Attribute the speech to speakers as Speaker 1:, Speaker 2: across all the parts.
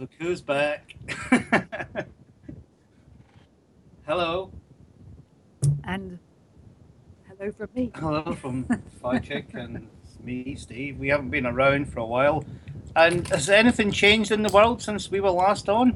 Speaker 1: Look who's back. Hello.
Speaker 2: And hello from me.
Speaker 1: Hello from Fajik and me, Steve. We haven't been around for a while. And has anything changed in the world since we were last on?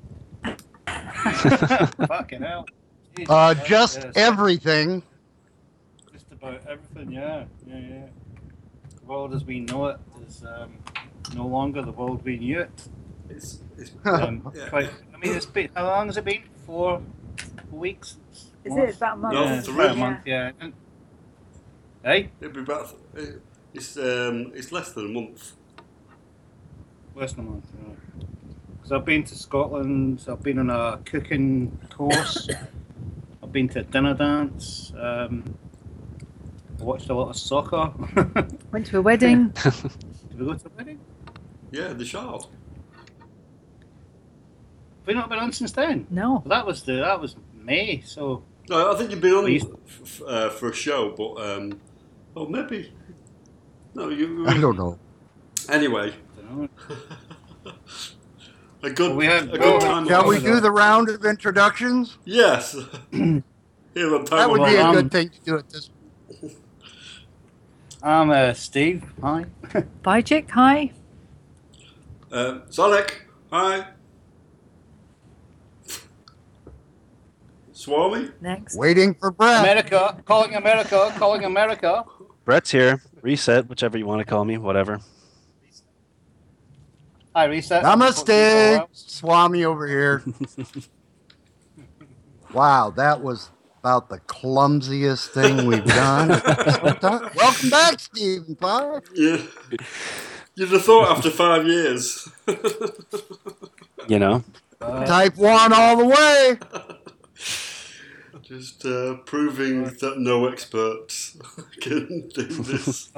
Speaker 1: Fucking hell.
Speaker 3: Just
Speaker 1: Yes.
Speaker 3: everything.
Speaker 1: Just about everything, yeah. The world as we know it is no longer the world we knew it.
Speaker 4: It's
Speaker 1: Quite, I mean, it's been, how long has it been? 4 weeks?
Speaker 2: Is it about a month?
Speaker 4: No,
Speaker 1: Yeah,
Speaker 4: 3.
Speaker 1: about a month, yeah. Hey?
Speaker 4: It'll be about. It's less than a month.
Speaker 1: Less than a month, right. Because I've been to Scotland, I've been on a cooking course, I've been to a dinner dance, I watched a lot of soccer.
Speaker 2: Went to a wedding.
Speaker 1: Did we go to a wedding?
Speaker 4: Yeah, the Shard.
Speaker 1: Have we not been on since then?
Speaker 2: No.
Speaker 1: That was May, so
Speaker 4: No, I think you've been on
Speaker 1: Please.
Speaker 4: for a show, but oh, maybe. No, you.
Speaker 3: I don't know.
Speaker 4: Anyway,
Speaker 1: I don't know.
Speaker 4: a good,
Speaker 1: We had-
Speaker 4: a good time.
Speaker 3: Shall
Speaker 4: off.
Speaker 3: we do the round of introductions?
Speaker 4: Yes. Here on time.
Speaker 3: That would be a
Speaker 1: Well,
Speaker 3: good thing to do at this.
Speaker 1: I'm Steve, hi.
Speaker 2: Bye, Chick. Hi.
Speaker 4: Sonic. Hi. Swami.
Speaker 2: Next.
Speaker 3: Waiting for Brett.
Speaker 1: America, calling America.
Speaker 5: Brett's here. Reset, whichever you want to call me, whatever.
Speaker 1: Hi, Reset.
Speaker 3: Namaste. Swami over here. Wow, that was about the clumsiest thing we've done. Welcome back, Stephen Pye.
Speaker 4: Yeah. You'd have thought after 5 years.
Speaker 5: You know?
Speaker 3: Type 1 all the way.
Speaker 4: Just proving that no experts can do this.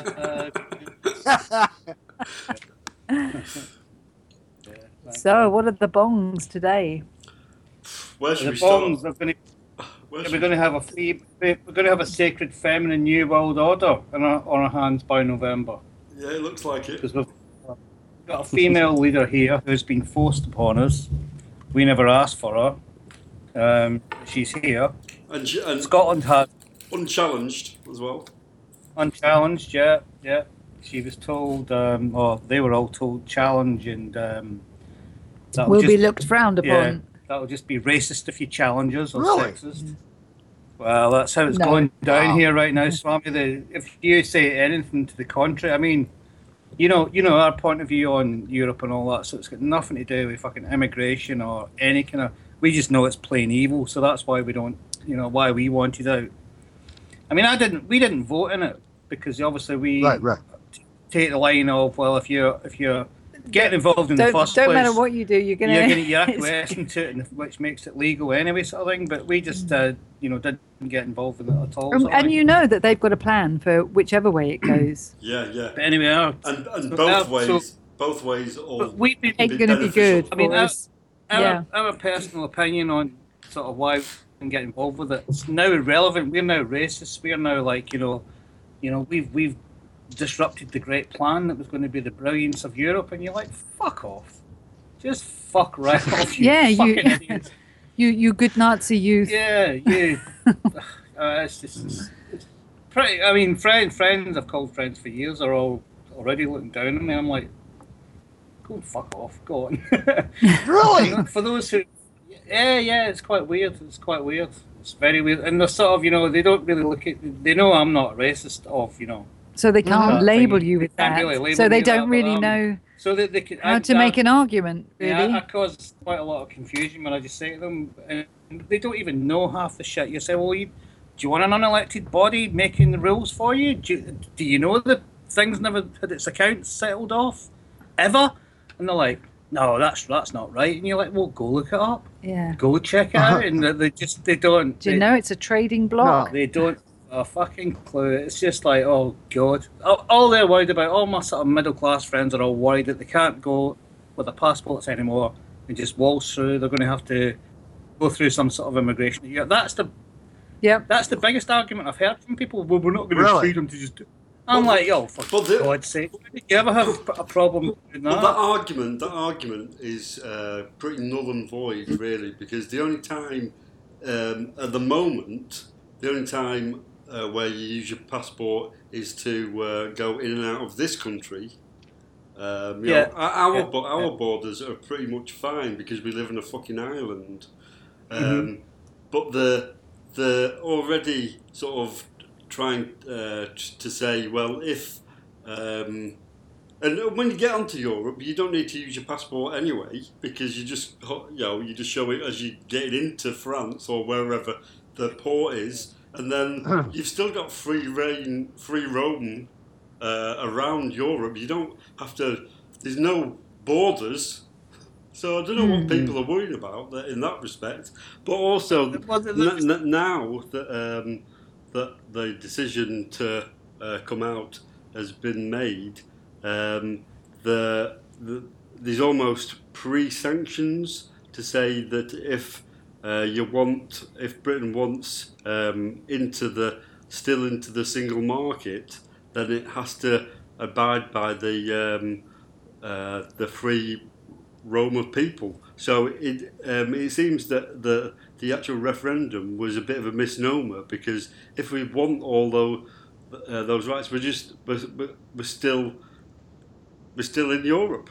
Speaker 2: So, what are the bongs today?
Speaker 4: Where should
Speaker 1: The
Speaker 4: we start?
Speaker 1: bongs are going to
Speaker 4: Where
Speaker 1: we're
Speaker 4: should-
Speaker 1: going to have we're going to have a sacred feminine new world order on our hands by November,
Speaker 4: Yeah, it looks like it.
Speaker 1: because we've got a female leader here who's been forced upon us. We never asked for her. She's here.
Speaker 4: And
Speaker 1: Scotland had
Speaker 4: unchallenged as well.
Speaker 1: unchallenged. Yeah. She was told, or they were all told, challenge and that'll
Speaker 2: Will
Speaker 1: just,
Speaker 2: be looked frowned upon.
Speaker 1: Yeah, that'll just be racist if you challenge us or
Speaker 3: Really?
Speaker 1: sexist. Well, that's how it's
Speaker 2: No.
Speaker 1: going down
Speaker 3: Wow.
Speaker 1: here right now, Swami. If you say anything to the contrary, I mean, you know our point of view on Europe and all that, so it's got nothing to do with fucking immigration or any kind of. We just know it's plain evil, so that's why we don't. Why we wanted out. I mean, we didn't vote in it because obviously we
Speaker 3: Right.
Speaker 1: take the line of, well, if you're getting involved in the
Speaker 2: Don't
Speaker 1: first
Speaker 2: don't
Speaker 1: place,
Speaker 2: matter what you do, you're gonna.
Speaker 1: you're acquiescing to it, which makes it legal anyway, sort of thing. But we just didn't get involved in it at all. sort of
Speaker 2: And
Speaker 1: thing.
Speaker 2: you know that they've got a plan for whichever way it goes.
Speaker 4: Yeah.
Speaker 1: But anyway,
Speaker 4: And
Speaker 1: so
Speaker 4: both
Speaker 1: now-
Speaker 4: ways. Both ways all.
Speaker 1: but we've been.
Speaker 2: Ain't going to be
Speaker 4: beneficial.
Speaker 2: good
Speaker 1: I mean,
Speaker 2: for us. Yeah.
Speaker 1: Our personal opinion on sort of why we can get involved with it. It's now irrelevant. We're now racist. We're now like we've disrupted the great plan that was going to be the brilliance of Europe, and you're like, fuck off, just fuck right off. You
Speaker 2: Yeah, you-
Speaker 1: fucking idiots.
Speaker 2: You good Nazi youth.
Speaker 1: Yeah, you. It's pretty. I mean, friends I've called friends for years are all already looking down on me. I'm like, go and fuck off. Go on.
Speaker 3: Really?
Speaker 1: For those who, yeah, it's quite weird. It's very weird, and they're sort of, they don't really look at. They know I'm not racist.
Speaker 2: So they can't
Speaker 1: Mhm.
Speaker 2: label you with
Speaker 1: Can't
Speaker 2: that.
Speaker 1: really label
Speaker 2: So
Speaker 1: me
Speaker 2: they
Speaker 1: with that,
Speaker 2: don't
Speaker 1: but,
Speaker 2: really know
Speaker 1: so that they can
Speaker 2: how to make an argument. Really.
Speaker 1: Yeah, I cause quite a lot of confusion when I just say to them, and they don't even know half the shit. You say, well, do you want an unelected body making the rules for you? Do you know that things never had its accounts settled off, ever? And they're like, no, that's not right. And you're like, well, go look it up,
Speaker 2: Yeah.
Speaker 1: go check it out. And they don't.
Speaker 2: Do you know it's a trading block?
Speaker 1: They don't have a fucking clue. It's just like, oh god. All they're worried about, all my sort of middle class friends are all worried that they can't go with their passports anymore and just waltz through. They're going to have to go through some sort of immigration. Yeah, that's the
Speaker 2: Yep.
Speaker 1: biggest argument I've heard from people. Well, we're not going to
Speaker 3: Really?
Speaker 1: freedom to just. I'm like, yo, for
Speaker 4: but the-
Speaker 1: God's sake, did you ever have a problem with
Speaker 4: Well,
Speaker 1: that?
Speaker 4: that argument is pretty null and void, really, because the only time, at the moment, the only time where you use your passport is to go in and out of this country. Our borders are pretty much fine because we live in a fucking island. But the already sort of trying to say, well, if and when you get onto Europe, you don't need to use your passport anyway because you just show it as you get into France or wherever the port is, and then you've still got free roam around Europe. You don't have to. There's no borders. So I don't know what people are worried about in that respect, but also now that that the decision to come out has been made, there's almost pre-sanctions to say that if Britain wants into the single market, then it has to abide by the free roam of people. So it seems that the actual referendum was a bit of a misnomer because if we want all those rights, we're still in Europe.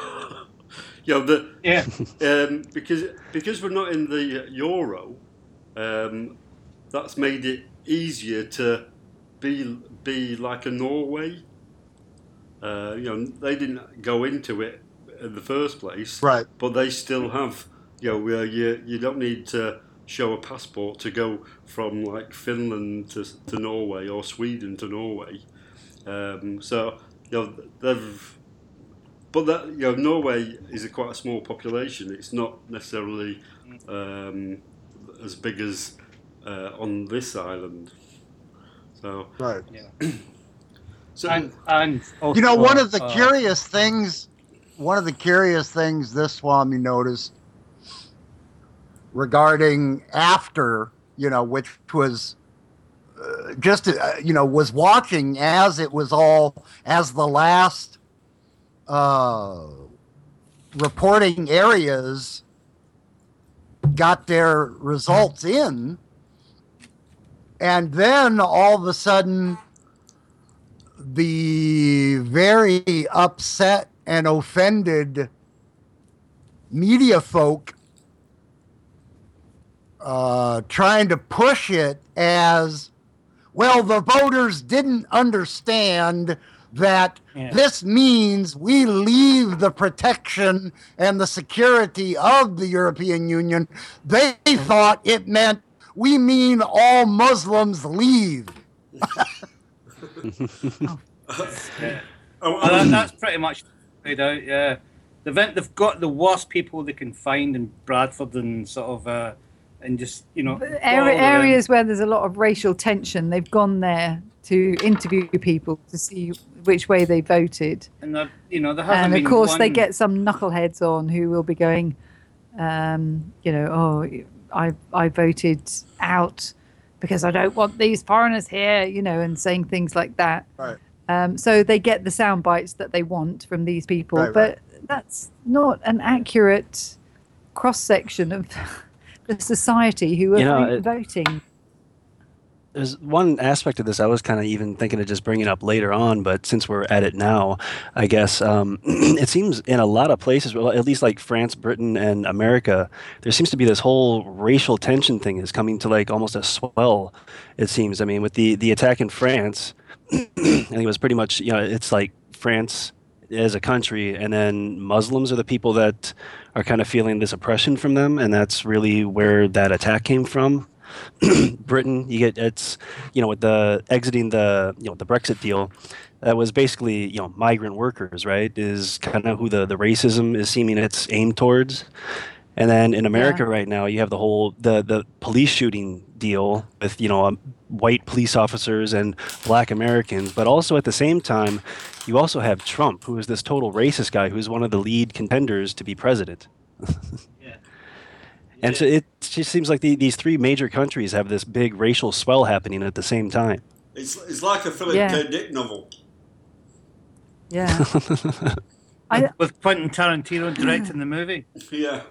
Speaker 4: Because we're not in the euro, that's made it easier to be like a Norway. They didn't go into it in the first place,
Speaker 3: right?
Speaker 4: But they still have, where you don't need to show a passport to go from like Finland to Norway or Sweden to Norway. Norway is quite a small population. It's not necessarily as big as on this island. So
Speaker 3: right.
Speaker 1: Yeah.
Speaker 4: So
Speaker 1: and also,
Speaker 3: one of the curious things this Swami noticed regarding after, which was was watching as it was as the last reporting areas got their results in, and then all of a sudden the very upset and offended media folk trying to push it as, well, the voters didn't understand that this means we leave the protection and the security of the European Union. They thought it meant we mean all Muslims leave.
Speaker 1: That's pretty much laid out. Yeah, they've got the worst people they can find in Bradford and sort of and just
Speaker 2: areas where there's a lot of racial tension. They've gone there to interview people to see which way they voted,
Speaker 1: and there hasn't
Speaker 2: and of
Speaker 1: been
Speaker 2: course
Speaker 1: one...
Speaker 2: they get some knuckleheads on who will be going, I voted out because I don't want these foreigners here, and saying things like that.
Speaker 3: Right.
Speaker 2: So they get the sound bites that they want from these people,
Speaker 3: right,
Speaker 2: but that's not an accurate cross-section of the society who are voting.
Speaker 5: There's one aspect of this I was kind of even thinking of just bringing up later on, but since we're at it now, I guess it seems in a lot of places, well, at least like France, Britain, and America, there seems to be this whole racial tension thing is coming to like almost a swell, it seems. I mean, with the attack in France, I think it was pretty much, it's like France as a country, and then Muslims are the people that are kind of feeling this oppression from them, and that's really where that attack came from. Britain, with the exiting the the Brexit deal, that was basically migrant workers, right? Is kind of who the racism is seeming it's aimed towards. And then in America right now, you have the whole the police shooting deal with white police officers and black Americans, but also at the same time, you also have Trump, who is this total racist guy who's one of the lead contenders to be president. And so it just seems like these three major countries have this big racial swell happening at the same time.
Speaker 4: It's like a Philip
Speaker 2: Yeah.
Speaker 4: K. Dick novel.
Speaker 2: Yeah.
Speaker 1: With Quentin Tarantino directing the movie.
Speaker 4: Yeah.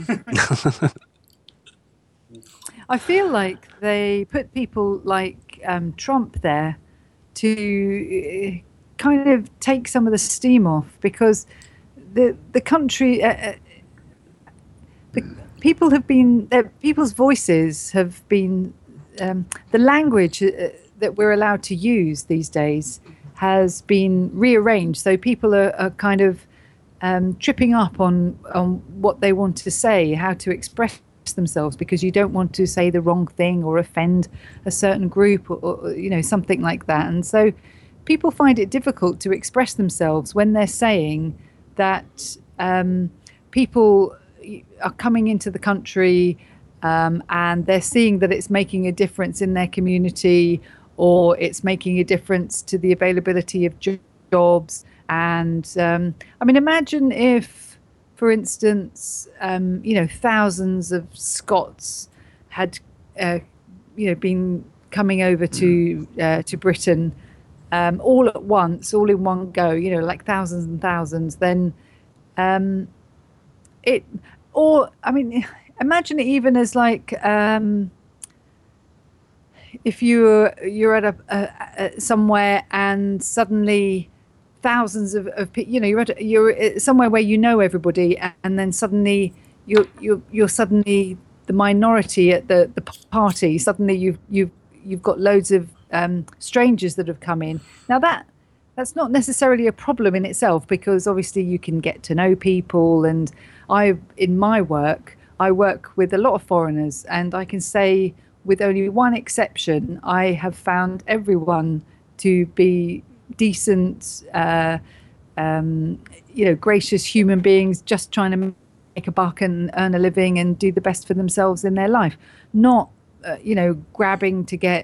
Speaker 2: I feel like they put people like Trump there to kind of take some of the steam off, because the country, the people have been, people's voices have been, the language that we're allowed to use these days has been rearranged. So people are kind of tripping up on what they want to say, how to express themselves, because you don't want to say the wrong thing or offend a certain group, or something like that. And so people find it difficult to express themselves when they're saying that people are coming into the country and they're seeing that it's making a difference in their community, or it's making a difference to the availability of jobs. And I mean, imagine if, for instance, thousands of Scots had, been coming over to Britain all at once, all in one go, like thousands and thousands. Then imagine it even as like if you're at a somewhere and suddenly thousands of people, you're somewhere where everybody, and then suddenly you're suddenly the minority at the party. Suddenly you've got loads of strangers that have come in. Now that's not necessarily a problem in itself, because obviously you can get to know people, and in my work I work with a lot of foreigners, and I can say with only one exception, I have found everyone to be decent, gracious human beings, just trying to make a buck and earn a living and do the best for themselves in their life, not grabbing to get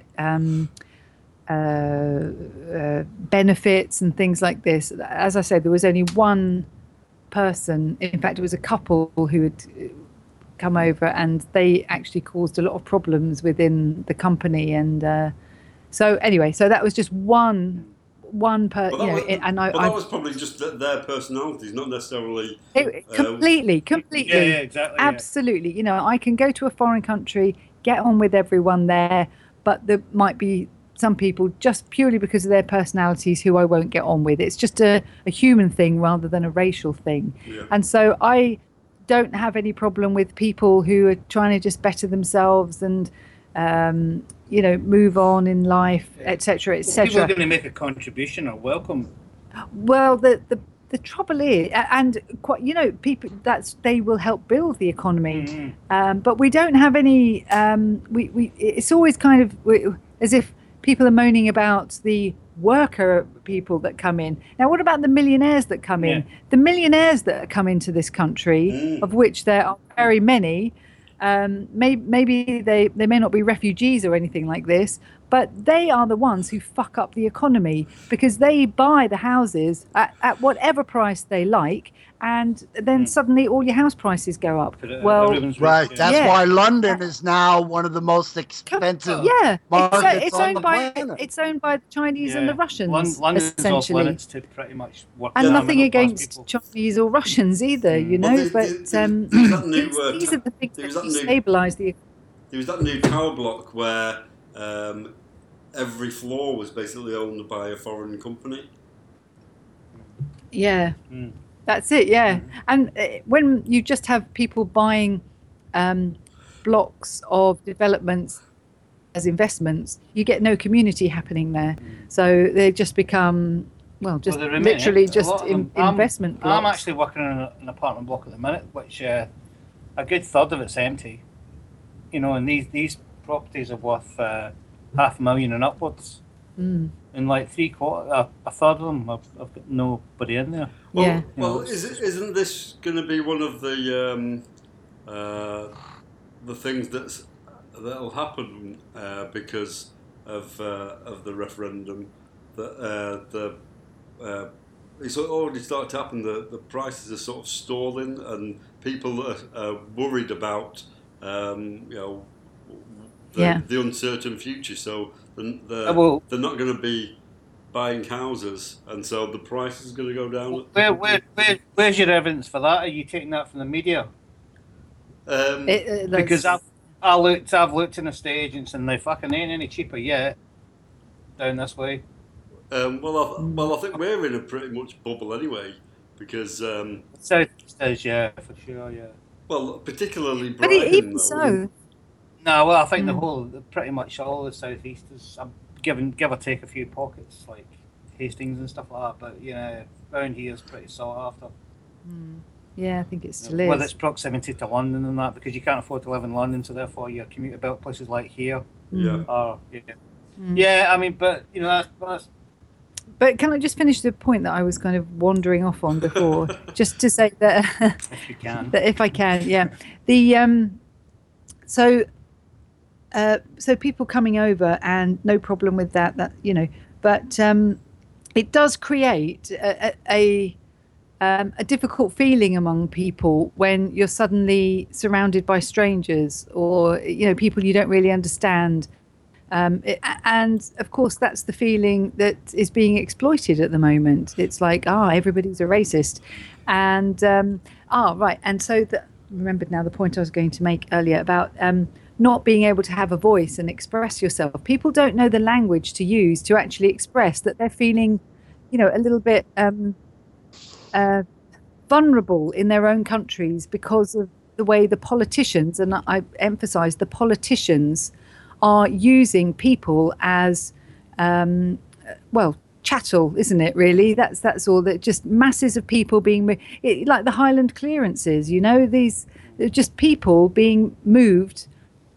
Speaker 2: benefits and things like this. As I said, there was only one person, in fact it was a couple who had come over, and they actually caused a lot of problems within the company. And so that was just one person,
Speaker 4: that was probably just their personalities, not necessarily
Speaker 2: completely.
Speaker 1: Yeah, exactly.
Speaker 2: Absolutely. I can go to a foreign country, get on with everyone there, but there might be some people just purely because of their personalities who I won't get on with. It's just a human thing rather than a racial thing.
Speaker 4: Yeah.
Speaker 2: And so I don't have any problem with people who are trying to just better themselves and move on in life, etc., etc.
Speaker 1: People are going to make a contribution are welcome.
Speaker 2: Well, the trouble is, and quite, people they will help build the economy, but we don't have any. It's always kind of as if people are moaning about the worker people that come in. Now, what about the millionaires that come in? The millionaires that come into this country, of which there are very many. Maybe they may not be refugees or anything like this, but they are the ones who fuck up the economy, because they buy the houses at whatever price they like, and then suddenly all your house prices go up. Well,
Speaker 3: right. That's why London is now one of the most expensive markets on the planet.
Speaker 2: It's owned by the Chinese and the Russians,
Speaker 1: London's
Speaker 2: essentially.
Speaker 1: off limits to pretty much work.
Speaker 2: And nothing against Chinese or Russians either, but these are the things that destabilise the economy.
Speaker 4: There was that new tower block where every floor was basically owned by a foreign company.
Speaker 2: Yeah. That's it, yeah. And when you just have people buying blocks of developments as investments, you get no community happening there. So they just become, literally just investment blocks.
Speaker 1: I'm actually working in an apartment block at the minute, which a good third of it's empty. And these properties are worth $500,000 and upwards. And like a third of them, I've got nobody in there.
Speaker 4: Isn't this going to be one of the things that'll happen because of the referendum? That it's already started to happen. The prices are sort of stalling, and people are worried about the uncertain future. So they're not going to be buying houses, and so the price is going to go down.
Speaker 1: Where's your evidence for that? Are you taking that from the media? Because I've looked in estate agents and they fucking ain't any cheaper yet down this way.
Speaker 4: Well, I think we're in a pretty much bubble anyway, because
Speaker 1: Southeast is, yeah, for sure, yeah.
Speaker 4: Well, particularly
Speaker 2: But
Speaker 4: Brighton,
Speaker 2: even
Speaker 4: though.
Speaker 2: so,
Speaker 1: No, well, I think pretty much all the Southeast is, give or take a few pockets, like Hastings and stuff like that, but, you know, around here is pretty sought after.
Speaker 2: yeah, I think it still
Speaker 1: Whether
Speaker 2: is.
Speaker 1: it's proximity to London and that, because you can't afford to live in London, so therefore your commuter belt places like here
Speaker 4: Yeah.
Speaker 1: are, yeah, I mean, but, you know, that's
Speaker 2: But can I just finish the point that I was kind of wandering off on before, just to say that
Speaker 1: if you can.
Speaker 2: that if I can, yeah, the so people coming over and no problem with that you know, but it does create a difficult feeling among people when you're suddenly surrounded by strangers or, you know, people you don't really understand. And of course, that's the feeling that is being exploited at the moment. It's like, everybody's a racist. And, right. And so remembered now the point I was going to make earlier about not being able to have a voice and express yourself. People don't know the language to use to actually express that they're feeling, you know, a little bit vulnerable in their own countries because of the way the politicians, and I emphasize the politicians, are using people as chattel, isn't it, really? That's all. That just masses of people being like the Highland clearances, you know, these just people being moved.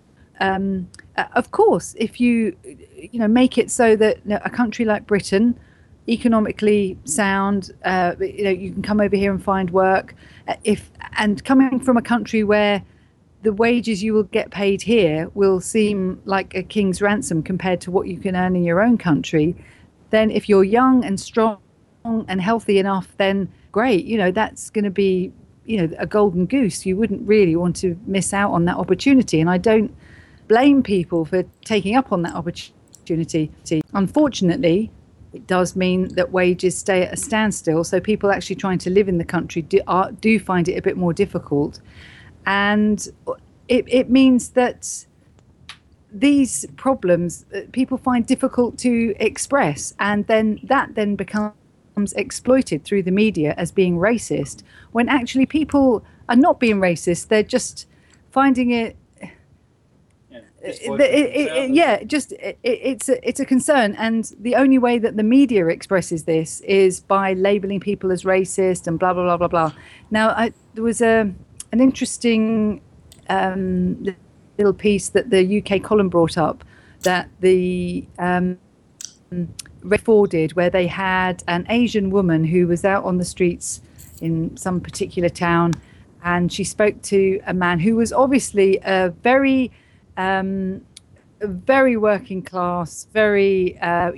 Speaker 2: Of course, if you make it so that a country like Britain, economically sound, you can come over here and find work, and coming from a country where the wages you will get paid here will seem like a king's ransom compared to what you can earn in your own country, then if you're young and strong and healthy enough, then great, that's going to be, a golden goose. You wouldn't really want to miss out on that opportunity. And I don't blame people for taking up on that opportunity. Unfortunately, it does mean that wages stay at a standstill. So people actually trying to live in the country do find it a bit more difficult. And it means that these problems people find difficult to express, and then that becomes exploited through the media as being racist, when actually people are not being racist. They're just finding it. It's a concern, and the only way that the media expresses this is by labeling people as racist and blah blah blah blah blah. Now, there was an interesting little piece that the UK column brought up that the forwarded, where they had an Asian woman who was out on the streets in some particular town, and she spoke to a man who was obviously a very working class, very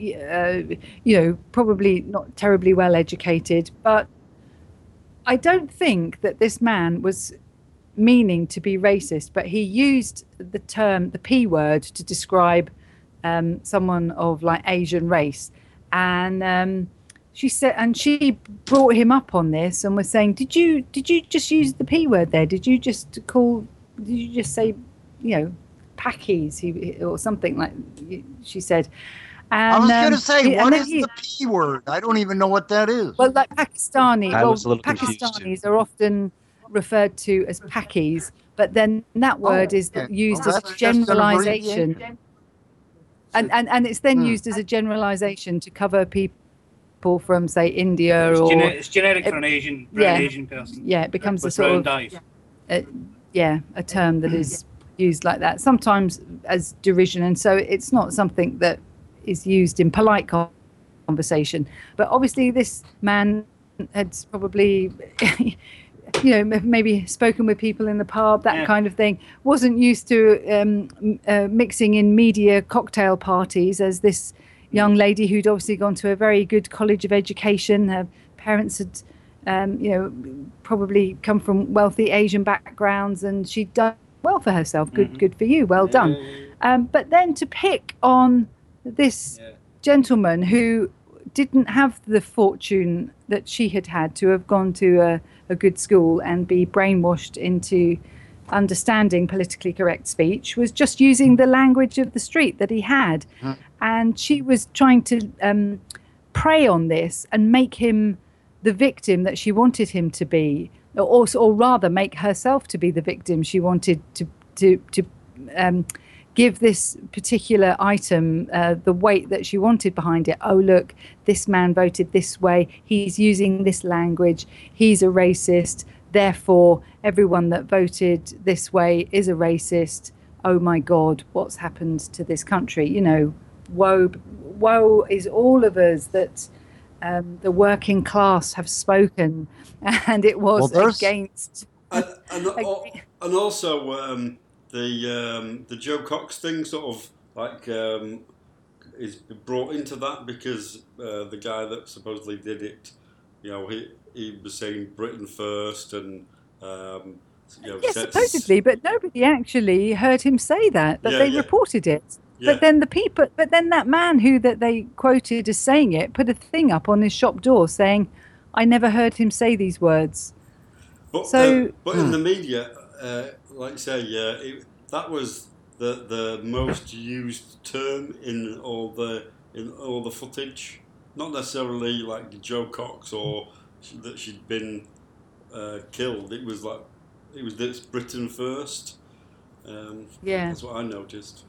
Speaker 2: probably not terribly well educated, but I don't think that this man was meaning to be racist, but he used the term, the P word, to describe someone of like Asian race. And she said, and she brought him up on this and was saying, did you just use the P word there? Did you just say, Pakis or something, like she said? And,
Speaker 3: I was going to say, what is the P word? I don't even know what that is.
Speaker 2: Well, like Pakistani.
Speaker 5: I was a little confused
Speaker 2: Pakistanis are often referred to as Pakis, but then that word is used as a generalization. And it's then used as a generalization to cover people from, say, India
Speaker 1: it's generic for an Asian person.
Speaker 2: Yeah, it becomes
Speaker 1: with
Speaker 2: a sort of
Speaker 1: eyes.
Speaker 2: a term that is used like that, sometimes as derision, and so it's not something that is used in polite conversation. But obviously this man had probably maybe spoken with people in the pub, that kind of thing, wasn't used to mixing in media cocktail parties as this young lady who'd obviously gone to a very good college of education. Her parents had probably come from wealthy Asian backgrounds, and she'd done well for herself. Good for you, well done. But then to pick on this
Speaker 1: Yeah.
Speaker 2: gentleman who didn't have the fortune that she had had to have gone to a good school and be brainwashed into understanding politically correct speech, was just using the language of the street that he had. And she was trying to prey on this and make him the victim that she wanted him to be, or rather make herself to be the victim she wanted to give this particular item the weight that she wanted behind it. Oh, look, this man voted this way. He's using this language. He's a racist. Therefore, everyone that voted this way is a racist. Oh, my God, what's happened to this country? You know, woe is all of us that the working class have spoken. And it was against...
Speaker 4: And also... the Joe Cox thing sort of like is brought into that because the guy that supposedly did it, you know, he was saying Britain first and you know,
Speaker 2: yes, supposedly, but nobody actually heard him say that. But they reported it. Yeah. But then that man who that they quoted as saying it put a thing up on his shop door saying, "I never heard him say these words."
Speaker 4: But in the media. Like you say, that was the most used term in all the footage. Not necessarily like Joe Cox or that she'd been killed. It was this Britain first. That's what I noticed.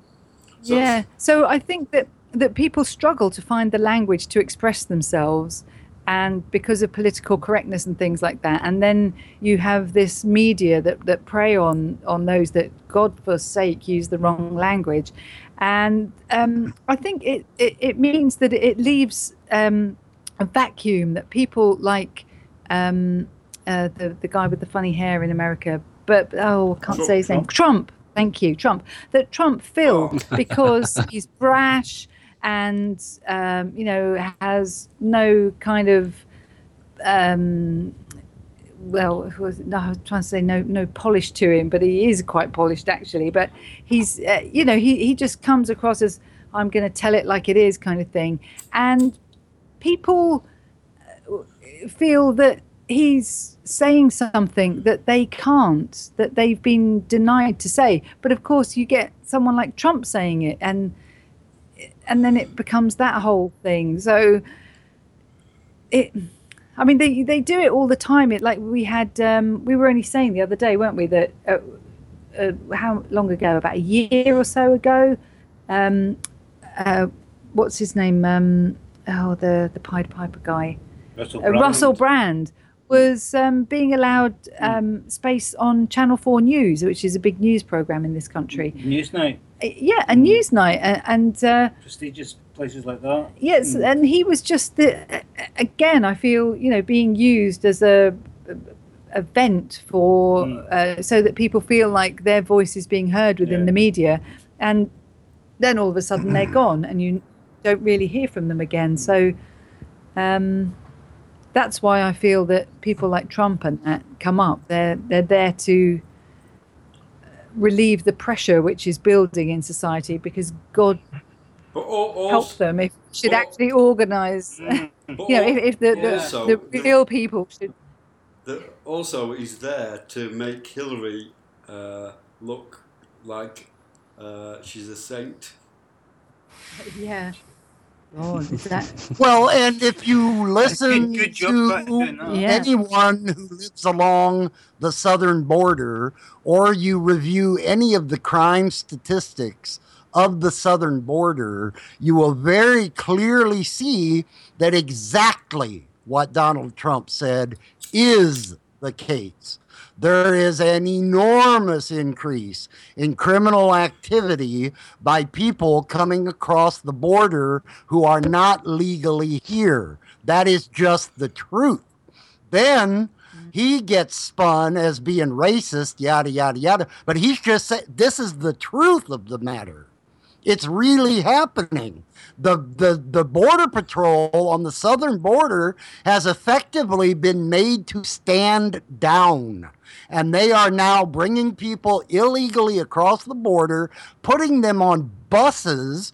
Speaker 2: So I think that people struggle to find the language to express themselves. And because of political correctness and things like that, and then you have this media that prey on those that, God forsake, use the wrong language, and I think it means that it leaves a vacuum that people like the guy with the funny hair in America, but I can't say his name. Trump. Thank you, Trump. That Trump fill because he's brash. And has no kind of I was trying to say no polish to him, but he is quite polished actually. But he's he just comes across as I'm going to tell it like it is kind of thing, and people feel that he's saying something that they can't, that they've been denied to say. But of course, you get someone like Trump saying it, and then it becomes that whole thing. So they do it all the time. It like we had, we were only saying the other day, weren't we, that how long ago? About a year or so ago. What's his name? The Pied Piper guy. Russell Brand was being allowed space on Channel 4 News, which is a big news program in this country.
Speaker 1: Newsnight.
Speaker 2: Yeah, a Newsnight, and
Speaker 1: prestigious places like that.
Speaker 2: Yes, and he was just again, I feel, being used as a vent for so that people feel like their voice is being heard within the media, and then all of a sudden they're gone, and you don't really hear from them again. So that's why I feel that people like Trump and that come up. They're there to relieve the pressure which is building in society, because God help them if we should actually organise. If the real people should.
Speaker 4: Also, he's there to make Hillary look like she's a saint.
Speaker 2: Yeah. Oh, is that?
Speaker 3: Well, and if you listen to anyone who lives along the southern border, or you review any of the crime statistics of the southern border, you will very clearly see that exactly what Donald Trump said is the case. There is an enormous increase in criminal activity by people coming across the border who are not legally here. That is just the truth. Then he gets spun as being racist, yada, yada, yada. But he's just saying this is the truth of the matter. It's really happening. The Border Patrol on the southern border has effectively been made to stand down. And they are now bringing people illegally across the border, putting them on buses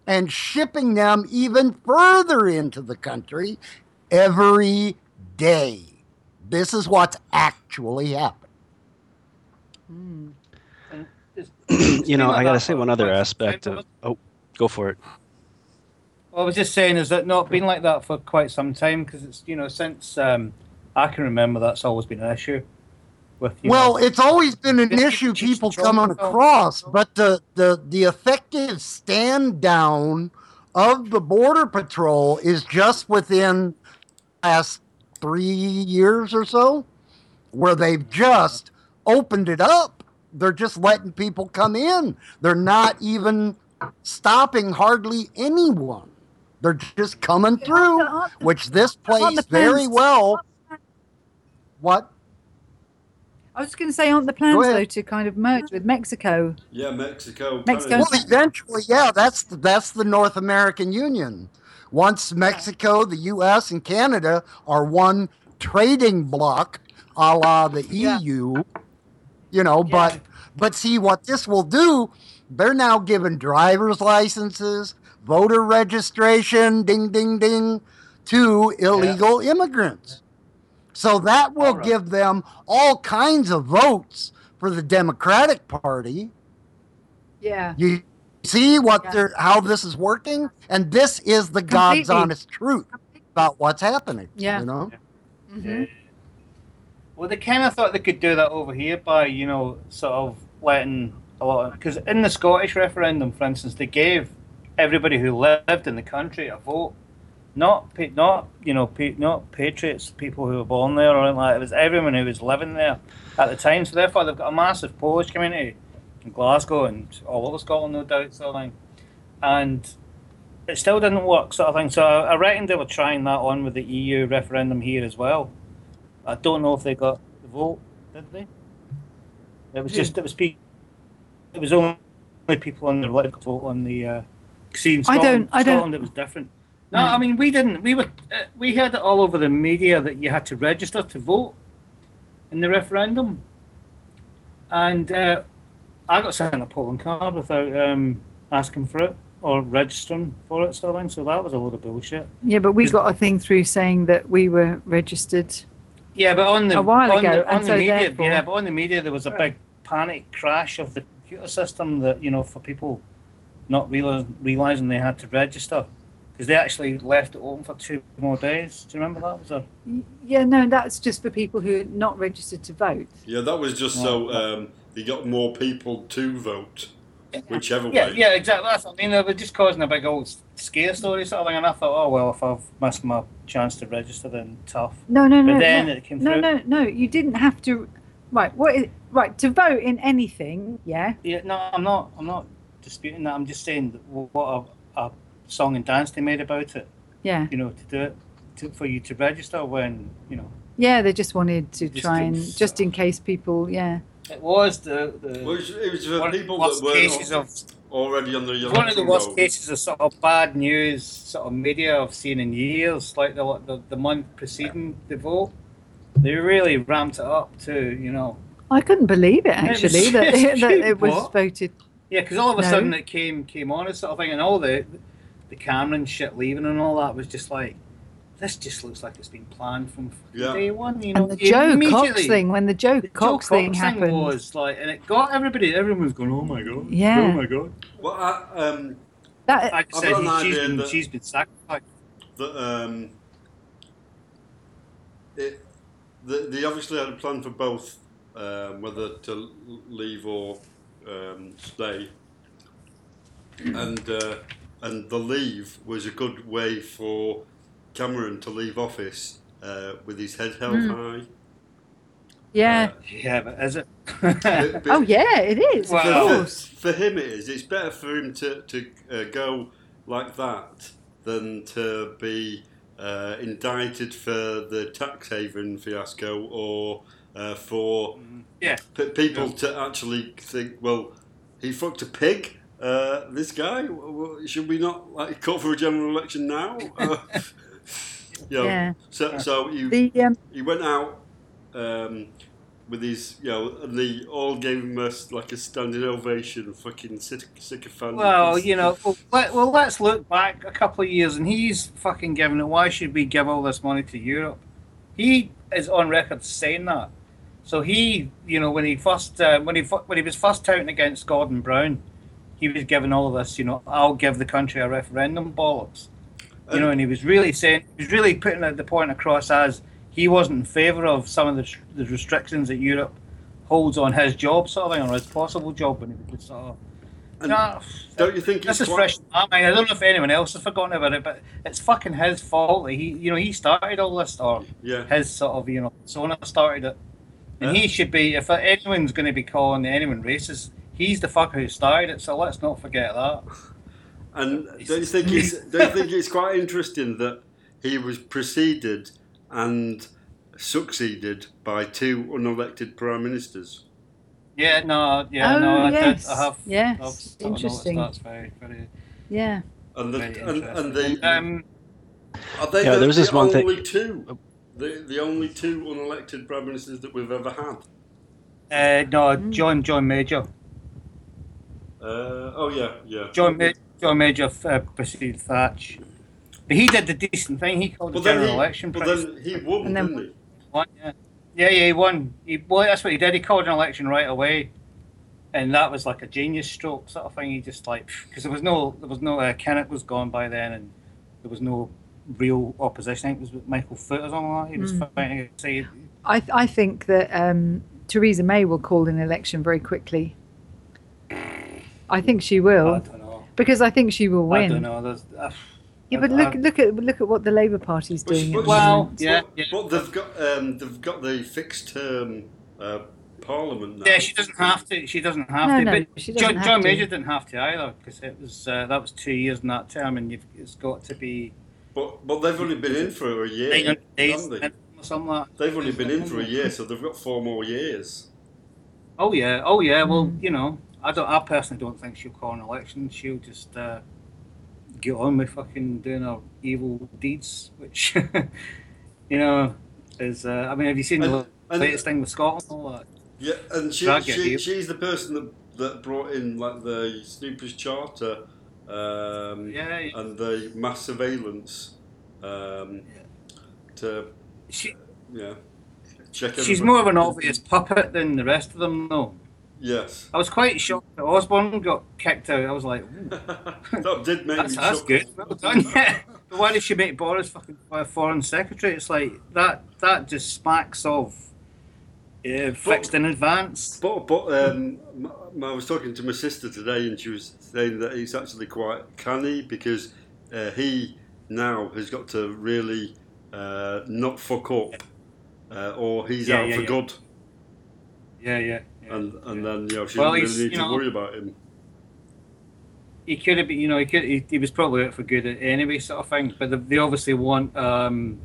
Speaker 3: and shipping them even further into the country every day. This is what's actually happening.
Speaker 1: And it's-
Speaker 5: You know,
Speaker 1: been like
Speaker 5: I got to
Speaker 1: that
Speaker 5: say
Speaker 1: for
Speaker 5: one other
Speaker 1: quite some
Speaker 5: aspect
Speaker 1: time.
Speaker 5: of. Oh, go for it.
Speaker 1: What I was just saying is that not been like that for quite some time because it's since I can remember that's always been an issue with
Speaker 3: Well, it's always been an
Speaker 1: Just
Speaker 3: issue
Speaker 1: keep
Speaker 3: people
Speaker 1: strong
Speaker 3: coming
Speaker 1: though.
Speaker 3: across, but the effective stand down of the Border Patrol is just within the last 3 years or so, where they've just opened it up. They're just letting people come in. They're not even stopping hardly anyone. They're just coming through, which this
Speaker 2: Aren't
Speaker 3: plays
Speaker 2: the
Speaker 3: very
Speaker 2: plans?
Speaker 3: well. What?
Speaker 2: I was going to say, aren't the
Speaker 3: Go
Speaker 2: plans
Speaker 3: ahead.
Speaker 2: though to kind of merge with Mexico?
Speaker 4: Yeah, Mexico.
Speaker 2: Mexico
Speaker 3: Well,
Speaker 2: and
Speaker 3: eventually, yeah, that's the North American Union. Once Mexico, the U.S., and Canada are one trading bloc, a la the
Speaker 2: Yeah.
Speaker 3: EU, but see what this will do. They're now giving driver's licenses, voter registration, ding, ding, ding, to illegal immigrants. So that will
Speaker 1: Alright.
Speaker 3: give them all kinds of votes for the Democratic Party.
Speaker 2: Yeah.
Speaker 3: You see what
Speaker 2: Yeah.
Speaker 3: how this is working, and this is the God's
Speaker 2: Completely.
Speaker 3: honest truth about what's happening.
Speaker 2: Yeah.
Speaker 3: You know,
Speaker 2: Mhm.
Speaker 1: Well, they kind of thought they could do that over here by, sort of letting a lot of. Because in the Scottish referendum, for instance, they gave everybody who lived in the country a vote. Not patriots, people who were born there or anything like that. It was everyone who was living there at the time. So therefore, they've got a massive Polish community in Glasgow and all over Scotland, no doubt, sort of thing. And it still didn't work, sort of thing. So I reckon they were trying that on with the EU referendum here as well. I don't know if they got the vote, did they? It was only people on the political vote on the. See, in Scotland,
Speaker 2: I don't-
Speaker 1: Scotland, it was different. No, I mean we didn't. We heard it all over the media that you had to register to vote in the referendum, and I got sent a polling card without asking for it or registering for it, sort of thing. So that was a load of bullshit.
Speaker 2: Yeah, but we got a thing through saying that we were registered.
Speaker 1: Yeah, but on the
Speaker 2: A while
Speaker 1: on
Speaker 2: ago,
Speaker 1: the, on
Speaker 2: and
Speaker 1: the
Speaker 2: so
Speaker 1: media,
Speaker 2: therefore-
Speaker 1: yeah, but on the media there was a big panic crash of the computer system that for people not realizing they had to register because they actually left it open for 2 more days. Do you remember that? Was a
Speaker 2: Yeah, no, that's just for people who are not registered to vote.
Speaker 4: Yeah, that was just so they got more people to vote, whichever
Speaker 1: yeah,
Speaker 4: way.
Speaker 1: yeah, exactly. That's, I mean, they were just causing a big old scare story sort of thing, and I thought, oh well, if I've missed my chance to register, then tough.
Speaker 2: No,
Speaker 1: But then
Speaker 2: no,
Speaker 1: it came
Speaker 2: no,
Speaker 1: through.
Speaker 2: no. You didn't have to. Right to vote in anything? Yeah.
Speaker 1: Yeah, no, I'm not disputing that. I'm just saying that what a song and dance they made about it.
Speaker 2: Yeah.
Speaker 1: To do it for you to register when
Speaker 2: Yeah, they just wanted to
Speaker 1: Just
Speaker 2: try and
Speaker 1: to-
Speaker 2: just in case people. Yeah.
Speaker 1: it was the
Speaker 4: Well, it was for
Speaker 1: one of the
Speaker 4: people
Speaker 1: worst
Speaker 4: that weren't
Speaker 1: cases of
Speaker 4: already on the
Speaker 1: one of the worst
Speaker 4: roll.
Speaker 1: cases of sort of bad news sort of media I've seen in years. Like the month preceding the vote, they really ramped it up to
Speaker 2: I couldn't believe it
Speaker 1: was
Speaker 2: actually that
Speaker 1: just
Speaker 2: it was
Speaker 1: what?
Speaker 2: voted.
Speaker 1: yeah, because all of a
Speaker 2: No.
Speaker 1: sudden it came on and sort of thing, and all the Cameron shit leaving and all that was just like. This just looks like it's been planned from
Speaker 4: Yeah.
Speaker 1: day one,
Speaker 2: And the Joe Cox
Speaker 1: immediately.
Speaker 2: thing, when the Joe
Speaker 1: The
Speaker 2: Cox
Speaker 1: Joe
Speaker 2: thing happened.
Speaker 1: was like, and it got everybody. Everyone was going, "Oh my god!
Speaker 2: Yeah.
Speaker 1: Oh my god!"
Speaker 4: Well,
Speaker 2: That
Speaker 1: Like I
Speaker 4: I've
Speaker 1: said,
Speaker 4: got an idea
Speaker 1: she's been sacrificed.
Speaker 4: that they obviously had a plan for both, whether to leave or stay, and the leave was a good way for Cameron to leave office with his head held high.
Speaker 2: yeah.
Speaker 1: Yeah, but is it?
Speaker 4: But-
Speaker 2: Oh yeah, it is.
Speaker 1: Wow.
Speaker 2: Of course.
Speaker 4: For him, it is. It's better for him to go like that than to be indicted for the tax haven fiasco or for
Speaker 1: Yeah.
Speaker 4: people to actually think, well, he fucked a pig. This guy, should we not call for a general election now?
Speaker 2: Yeah.
Speaker 4: So
Speaker 2: The
Speaker 4: he went out with his, and they all gave him like a standing ovation, fucking sycophant.
Speaker 1: Well, let's look back a couple of years, and he's fucking giving it. Why should we give all this money to Europe? He is on record saying that. So he, when he was first touting against Gordon Brown, he was giving all of this, I'll give the country a referendum bollocks. And he was really putting the point across as he wasn't in favour of some of the restrictions that Europe holds on his job, sort of thing, or his possible job, when he was sort of.
Speaker 4: Don't you think
Speaker 1: this is fresh in my mind? I don't know if anyone else has forgotten about it, but it's fucking his fault. He started all this, or his sort of persona started it, and he should be. If anyone's going to be calling anyone racist, he's the fucker who started it. So let's not forget that.
Speaker 4: And don't you think it's quite interesting that he was preceded and succeeded by 2 unelected prime ministers?
Speaker 1: I
Speaker 2: yes.
Speaker 1: I have.
Speaker 2: Yes, interesting.
Speaker 1: That's very, very.
Speaker 2: Yeah.
Speaker 4: And
Speaker 1: very
Speaker 4: are they
Speaker 5: there was this
Speaker 4: the
Speaker 5: one
Speaker 4: only
Speaker 5: thing.
Speaker 4: two? The only 2 unelected prime ministers that we've ever had?
Speaker 1: John Major. John Major preceded Thatch, but he did the decent thing. He called the general election.
Speaker 4: But then he won, didn't he?
Speaker 1: Won, he won. That's what he did. He called an election right away, and that was like a genius stroke sort of thing. He just because there was no Kennett was gone by then, and there was no real opposition. I think it was Michael Foot or something like that. He was fighting to say.
Speaker 2: I think that Theresa May will call an election very quickly. I think she will.
Speaker 1: I don't know.
Speaker 2: Because I think she will win.
Speaker 1: I don't know.
Speaker 2: But look at what the Labour Party's doing.
Speaker 4: But they've got the fixed term Parliament now.
Speaker 1: Yeah, she doesn't have to. She doesn't have to. But John Major didn't have to either, because it was that was 2 years in that term, and it's got to be.
Speaker 4: But they've only been in for a year, haven't they?
Speaker 1: Something like that.
Speaker 4: They've only been in for a year, so they've got 4 more years.
Speaker 1: Oh yeah. Well, I personally don't think she'll call an election. She'll just get on with fucking doing her evil deeds, which is. Have you seen the latest thing with Scotland? All that.
Speaker 4: Yeah, and she's the person that brought in like the Snoopers Charter, and the mass surveillance to check everybody. She's
Speaker 1: more of an obvious puppet than the rest of them, though.
Speaker 4: Yes.
Speaker 1: I was quite shocked that Osborne got kicked out. I was like, ooh.
Speaker 4: That did make me
Speaker 1: that's good. Well done, yeah. But why did she make Boris fucking foreign secretary? It's like that just smacks of fixed in advance.
Speaker 4: But I was talking to my sister today, and she was saying that he's actually quite canny, because he now has got to really not fuck up, or he's out for good.
Speaker 1: Yeah.
Speaker 4: And then she doesn't really need to worry about him.
Speaker 1: He could have been, he was probably out for good anyway, sort of thing. But they obviously want an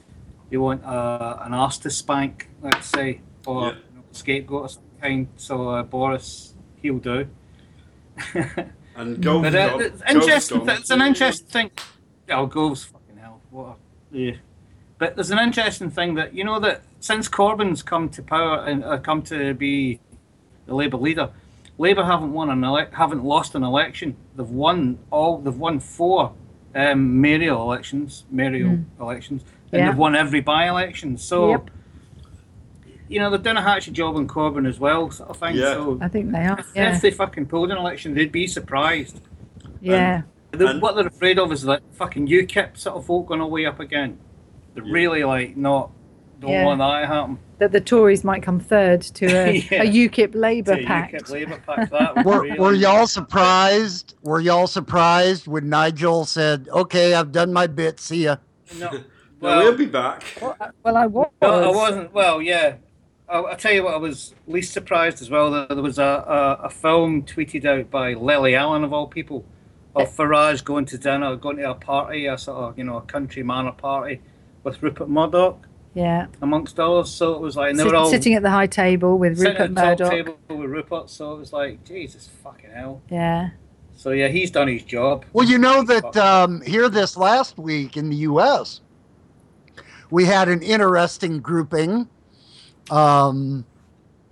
Speaker 1: arse to spank, let's say, or scapegoat of some kind. So Boris, he'll do.
Speaker 4: And Gove,
Speaker 1: but it's an interesting thing. Oh, Gove's fucking hell. But there's an interesting thing that that since Corbyn's come to power and come to be the Labour leader, Labour haven't lost an election. They've won 4 mayoral elections, and they've won every by-election. So, they're doing a hatchet job on Corbyn as well, sort of thing.
Speaker 4: Yeah.
Speaker 1: So
Speaker 2: I think they are.
Speaker 1: If they fucking pulled an election, they'd be surprised.
Speaker 2: Yeah.
Speaker 1: What they're afraid of is that fucking UKIP sort of vote going all the way up again. They're really don't want that to happen.
Speaker 2: That the Tories might come third to a UKIP Labour pact.
Speaker 1: UKIP Labour pact. That
Speaker 3: were y'all surprised? Were y'all surprised when Nigel said, "Okay, I've done my bit. See ya"?
Speaker 1: No.
Speaker 4: We'll be back.
Speaker 2: Well, I was.
Speaker 1: I wasn't. Well, yeah. I'll tell you what. I was least surprised as well. There was a film tweeted out by Lily Allen of all people, of Farage going to dinner, going to a party, a sort of a country manor party with Rupert Murdoch.
Speaker 2: Yeah.
Speaker 1: Amongst others, so it was like, and they were all
Speaker 2: sitting at the high table with Rupert Murdoch.
Speaker 1: Table with Rupert, so it was like, Jesus fucking hell.
Speaker 2: Yeah.
Speaker 1: So yeah, he's done his job.
Speaker 3: Well, that here this last week in the U.S., we had an interesting grouping.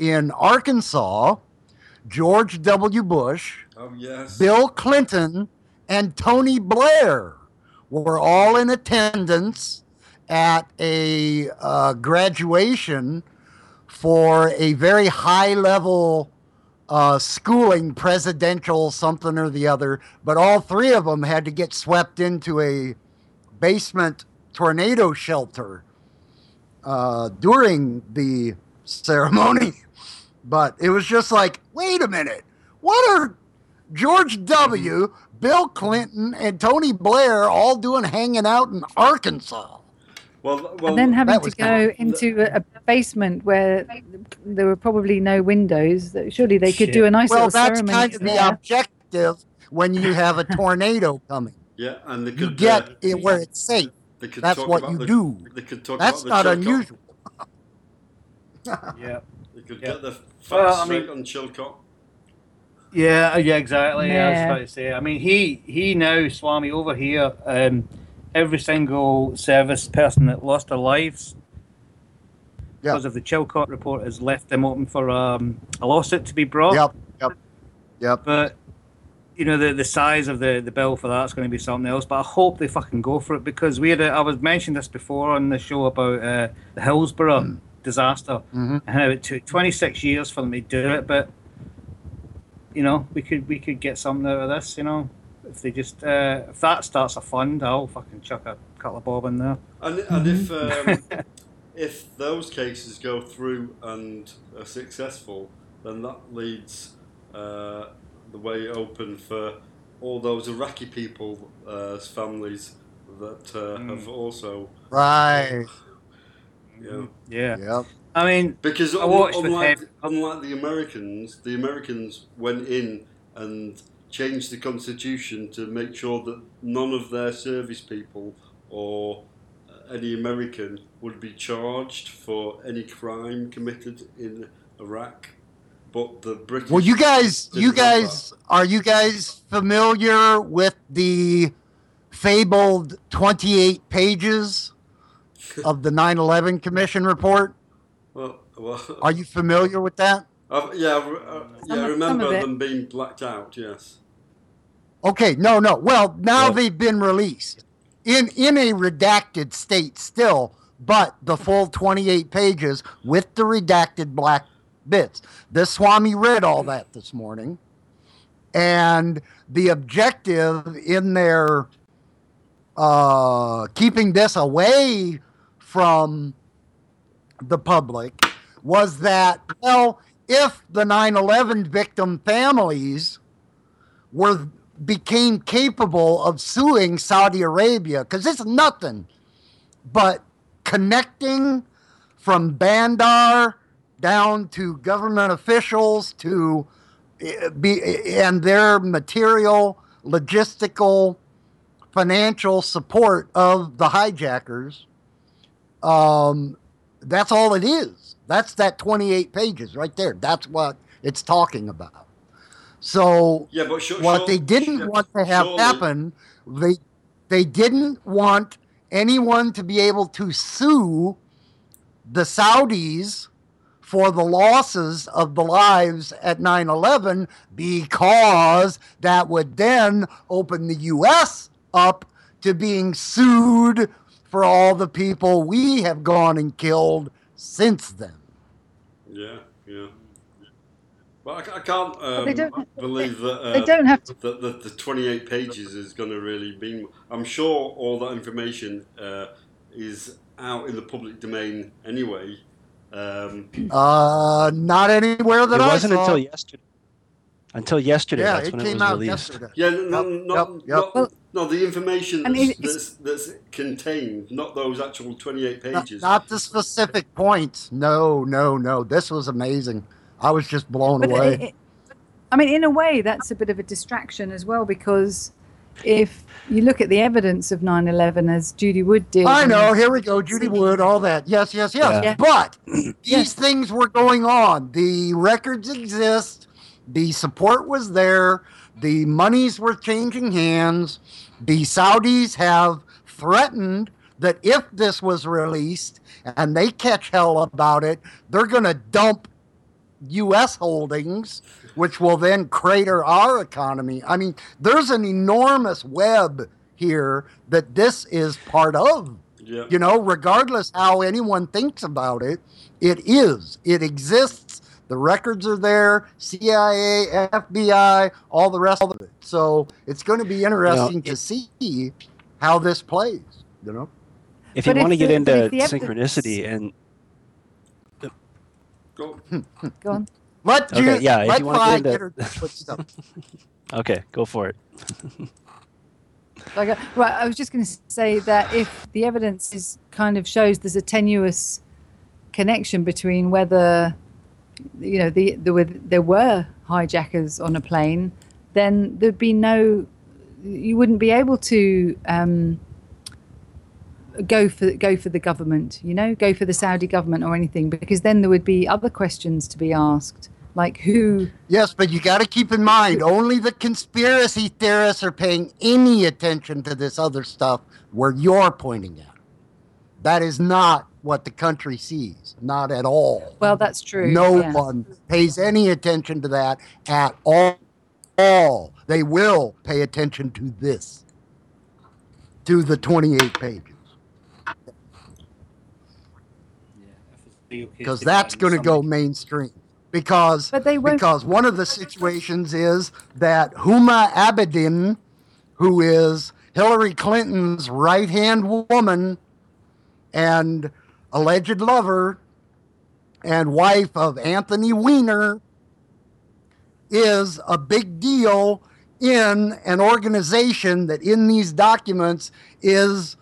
Speaker 3: in Arkansas, George W. Bush,
Speaker 4: Oh yes.
Speaker 3: Bill Clinton, and Tony Blair were all in attendance at a graduation for a very high-level schooling, presidential something or the other. But all three of them had to get swept into a basement tornado shelter during the ceremony. But it was just like, wait a minute, what are George W., Bill Clinton, and Tony Blair all doing hanging out in Arkansas?
Speaker 4: Well,
Speaker 2: And then having
Speaker 3: that
Speaker 2: to
Speaker 3: was
Speaker 2: go into a basement where there were probably no windows. Surely they could do a nice
Speaker 3: Well,
Speaker 2: little
Speaker 3: that's
Speaker 2: ceremony
Speaker 3: kind of the
Speaker 2: there.
Speaker 3: objective when you have a tornado coming.
Speaker 4: yeah, and they
Speaker 3: You
Speaker 4: could
Speaker 3: get it where it's safe.
Speaker 4: they could
Speaker 3: That's
Speaker 4: talk
Speaker 3: what
Speaker 4: about
Speaker 3: you
Speaker 4: the,
Speaker 3: do.
Speaker 4: They could talk
Speaker 3: That's
Speaker 4: about
Speaker 3: not
Speaker 4: the Chilcot.
Speaker 3: unusual.
Speaker 1: Yeah.
Speaker 4: They could
Speaker 1: Yeah.
Speaker 4: get the facts
Speaker 1: Well, I
Speaker 4: straight
Speaker 1: mean-
Speaker 4: on Chilcot.
Speaker 1: Yeah, exactly. I was
Speaker 2: Yeah.
Speaker 1: about to say. I mean, he now, Swami, over here, every single service person that lost their lives
Speaker 3: Yeah.
Speaker 1: because of the Chilcot report has left them open for a lawsuit to be brought.
Speaker 3: Yep.
Speaker 1: But you know, the size of the bill for that's going to be something else. But I hope they fucking go for it, because I was mentioned this before on the show about the Hillsborough disaster and how it took 26 years for them to do it. But you know, we could get something out of this. You know, if they just if that starts a fund, I'll fucking chuck a couple of bob in there.
Speaker 4: And if those cases go through and are successful, then that leads the way open for all those Iraqi people, families that have also,
Speaker 3: Right.
Speaker 4: you know,
Speaker 1: Yeah.
Speaker 3: Yep.
Speaker 1: I mean,
Speaker 4: because
Speaker 1: I watched with
Speaker 4: unlike,
Speaker 1: Heavy-
Speaker 4: unlike the Americans went in and changed the constitution to make sure that none of their service people or any American would be charged for any crime committed in Iraq. But the British.
Speaker 3: Well, you guys,
Speaker 4: didn't have
Speaker 3: are you guys familiar with the fabled 28 pages of the 9/11 Commission report?
Speaker 4: that. Well,
Speaker 3: Are you familiar with that?
Speaker 4: I
Speaker 2: Some
Speaker 4: remember
Speaker 2: of it.
Speaker 4: them being blacked out. Yes.
Speaker 3: Okay, no. Well, now
Speaker 5: Yeah.
Speaker 3: they've been released in a redacted state still, but the full 28 pages with the redacted black bits. This Swami read all that this morning, and the objective in their keeping this away from the public was that, well, if the 9/11 victim families became capable of suing Saudi Arabia, because it's nothing but connecting from Bandar down to government officials to and their material, logistical, financial support of the hijackers. That's all it is. That's that 28 pages right there. That's what it's talking about. So
Speaker 4: Yeah, but
Speaker 3: what they didn't want to have happen, they didn't want anyone to be able to sue the Saudis for the losses of the lives at 9/11, because that would then open the U.S. up to being sued for all the people we have gone and killed since then.
Speaker 4: Yeah. Well, I can't
Speaker 2: they don't-
Speaker 4: believe that.
Speaker 2: They don't have to.
Speaker 4: That the 28 pages is going to really mean. I'm sure all that information is out in the public domain anyway.
Speaker 3: Not anywhere that
Speaker 5: It
Speaker 3: I
Speaker 5: wasn't
Speaker 3: saw.
Speaker 5: until yesterday. Until yesterday,
Speaker 3: Yeah,
Speaker 5: that's
Speaker 3: it
Speaker 5: when it
Speaker 3: came
Speaker 5: was
Speaker 3: out
Speaker 5: released.
Speaker 3: yesterday.
Speaker 4: Yeah,
Speaker 3: Yep.
Speaker 4: no, the information
Speaker 2: I mean, it's-
Speaker 4: that's contained, not those actual 28
Speaker 3: Not,
Speaker 4: pages.
Speaker 3: not the specific points. No. This was amazing. I was just blown
Speaker 2: But
Speaker 3: away.
Speaker 2: I mean, in a way, that's a bit of a distraction as well, because if you look at the evidence of 9/11, as Judy Wood did.
Speaker 3: I know. Here we go. Judy Wood, all that. Yes.
Speaker 5: Yeah.
Speaker 3: But these things were going on. The records exist. The support was there. The monies were changing hands. The Saudis have threatened that if this was released and they catch hell about it, they're going to dump U.S. holdings, which will then crater our economy. I mean, there's an enormous web here that this is part of.
Speaker 4: Yeah.
Speaker 3: You know, regardless how anyone thinks about it, it is. It exists. The records are there. CIA, FBI, all the rest of it. So it's going to be interesting to see how this plays. You know,
Speaker 5: if you want to get into
Speaker 2: if the
Speaker 5: synchronicity and
Speaker 4: Go.
Speaker 2: Go on.
Speaker 3: let
Speaker 5: Okay,
Speaker 3: you
Speaker 5: yeah, if
Speaker 3: let
Speaker 5: you wanna
Speaker 3: Fi
Speaker 5: get into-
Speaker 3: get her put stuff.
Speaker 5: okay, go for it.
Speaker 2: Right, I was just going to say that if the evidence is kind of shows there's a tenuous connection between whether, you know, there were hijackers on a plane, then there'd be you wouldn't be able to go for the government, you know, go for the Saudi government or anything, because then there would be other questions to be asked, like who.
Speaker 3: Yes, but you got to keep in mind, only the conspiracy theorists are paying any attention to this other stuff where you're pointing at. That is not what the country sees, not at all.
Speaker 2: Well, that's true.
Speaker 3: No
Speaker 2: yeah.
Speaker 3: one pays any attention to that at all. They will pay attention to this, to the 28 pages. Because that's going to go mainstream. Because
Speaker 2: But they won't-
Speaker 3: because one of the situations is that Huma Abedin, who is Hillary Clinton's right-hand woman and alleged lover and wife of Anthony Weiner, is a big deal in an organization that in these documents is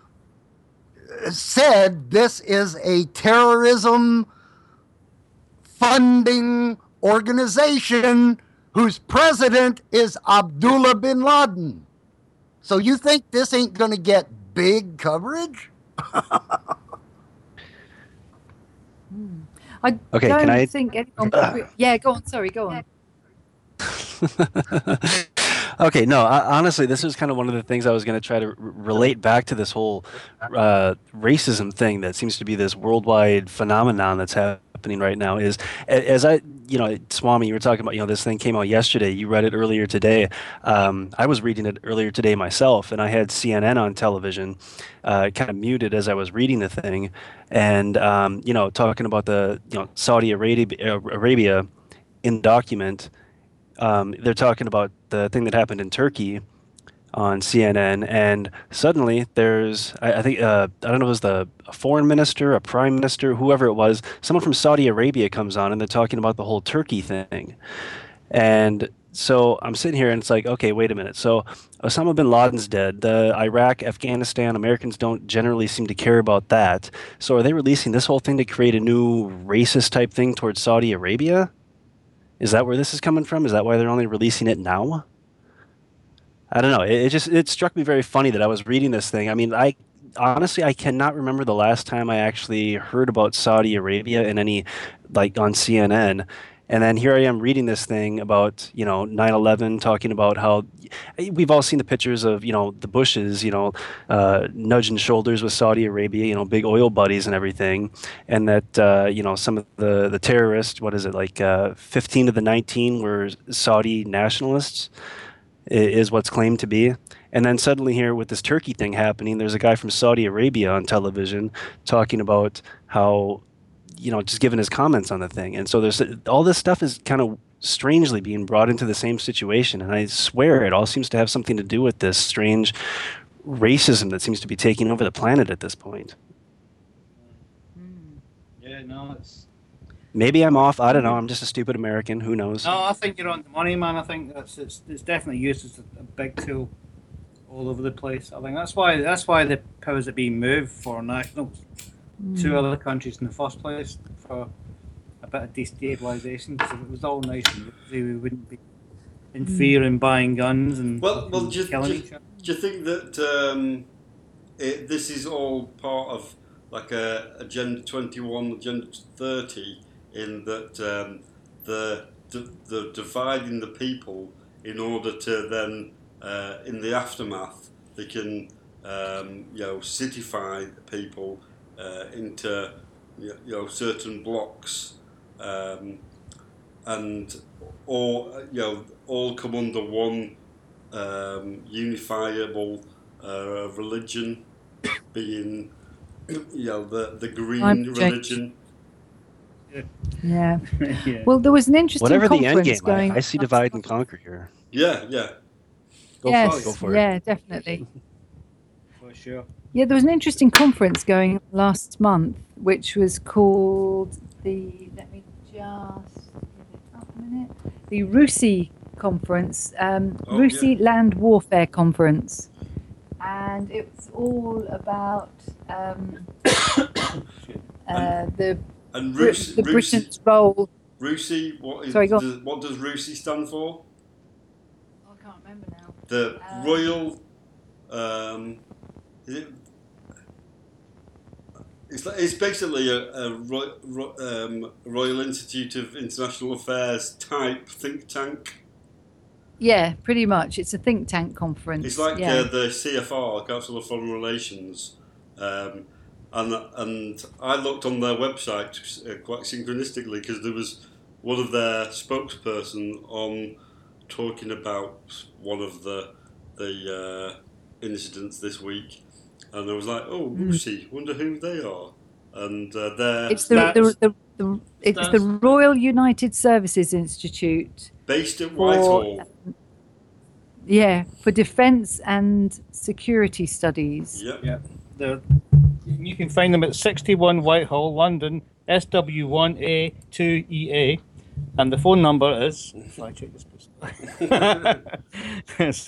Speaker 3: said this is a terrorism funding organization whose president is Abdullah bin Laden. So you think this ain't going to get big coverage?
Speaker 2: I
Speaker 5: Okay,
Speaker 2: don't
Speaker 5: can I-
Speaker 2: think anyone. Yeah, go on. Sorry, go on.
Speaker 5: Okay, no, honestly, this is kind of one of the things I was going to try to relate back to this whole racism thing that seems to be this worldwide phenomenon that's happening right now. Is as I, you know, Swami, you were talking about, you know, this thing came out yesterday. You read it earlier today. I was reading it earlier today myself, and I had CNN on television, kind of muted as I was reading the thing, and you know, talking about the, you know, Saudi Arabia in the document. They're talking about the thing that happened in Turkey on CNN, and suddenly there's, I think, I don't know if it was a foreign minister, a prime minister, whoever it was, someone from Saudi Arabia comes on, and they're talking about the whole Turkey thing. And so I'm sitting here, and it's like, okay, wait a minute. So Osama bin Laden's dead. The Iraq, Afghanistan, Americans don't generally seem to care about that. So are they releasing this whole thing to create a new racist type thing towards Saudi Arabia? Is that where this is coming from? Is that why they're only releasing it now? I don't know. It struck me very funny that I was reading this thing. I mean, I honestly cannot remember the last time I actually heard about Saudi Arabia in any, like, on CNN. And then here I am reading this thing about, you know, 9/11, talking about how we've all seen the pictures of, you know, the Bushes, you know, nudging shoulders with Saudi Arabia, you know, big oil buddies and everything. And that, you know, some of the terrorists, what is it, like 15 of the 19 were Saudi nationalists, is what's claimed to be. And then suddenly here with this Turkey thing happening, there's a guy from Saudi Arabia on television talking about how, you know, just giving his comments on the thing. And so there's all this stuff is kind of strangely being brought into the same situation. And I swear it all seems to have something to do with this strange racism that seems to be taking over the planet at this point.
Speaker 1: Yeah, no, it's.
Speaker 5: Maybe I'm off. I don't know. I'm just a stupid American. Who knows?
Speaker 1: No, I think you're on the money, man. I think it's definitely used as a big tool all over the place. I think that's why the powers that be moved for nationals to other countries in the first place, for a bit of destabilisation. Because if it was all nice and easy, we wouldn't be in fear and buying guns and
Speaker 4: Well,
Speaker 1: killing each other.
Speaker 4: do you think that this is all part of like a Agenda 21, Agenda 30, in that the dividing the people in order to then in the aftermath they can citify people into certain blocks, and all come under one unifiable religion, being the green
Speaker 2: Climate change.
Speaker 4: religion.
Speaker 2: Yeah.
Speaker 1: Yeah.
Speaker 2: Well, there was an interesting
Speaker 5: Whatever the end
Speaker 2: conference
Speaker 5: game,
Speaker 2: going.
Speaker 5: I see divide and conquer here.
Speaker 4: Yeah.
Speaker 5: Go
Speaker 2: Yes,
Speaker 5: for it. Go for it.
Speaker 2: yeah, definitely.
Speaker 1: For sure.
Speaker 2: Yeah, there was an interesting conference going on last month, which was called let me just get it up a minute, the RUSI conference, RUSI Land Warfare Conference. And it was all about the
Speaker 4: And
Speaker 2: Britain's role.
Speaker 4: RUSI,
Speaker 2: Sorry, go
Speaker 4: what does RUSI stand for?
Speaker 2: I can't remember now.
Speaker 4: The Royal. Is it? It's basically a Royal Institute of International Affairs type think tank.
Speaker 2: Yeah, pretty much. It's a think tank conference.
Speaker 4: It's like
Speaker 2: yeah.
Speaker 4: the CFR, Council of Foreign Relations, and I looked on their website quite synchronistically because there was one of their spokesperson on talking about one of the incidents this week, and I was like, oh, RUSI, wonder who they are, and
Speaker 2: It's the Royal United Services Institute.
Speaker 4: Based at Whitehall.
Speaker 2: For defence and security studies.
Speaker 4: Yep.
Speaker 1: Yeah. You can find them at 61 Whitehall, London, SW1A2EA, and the phone number is. I check this. It's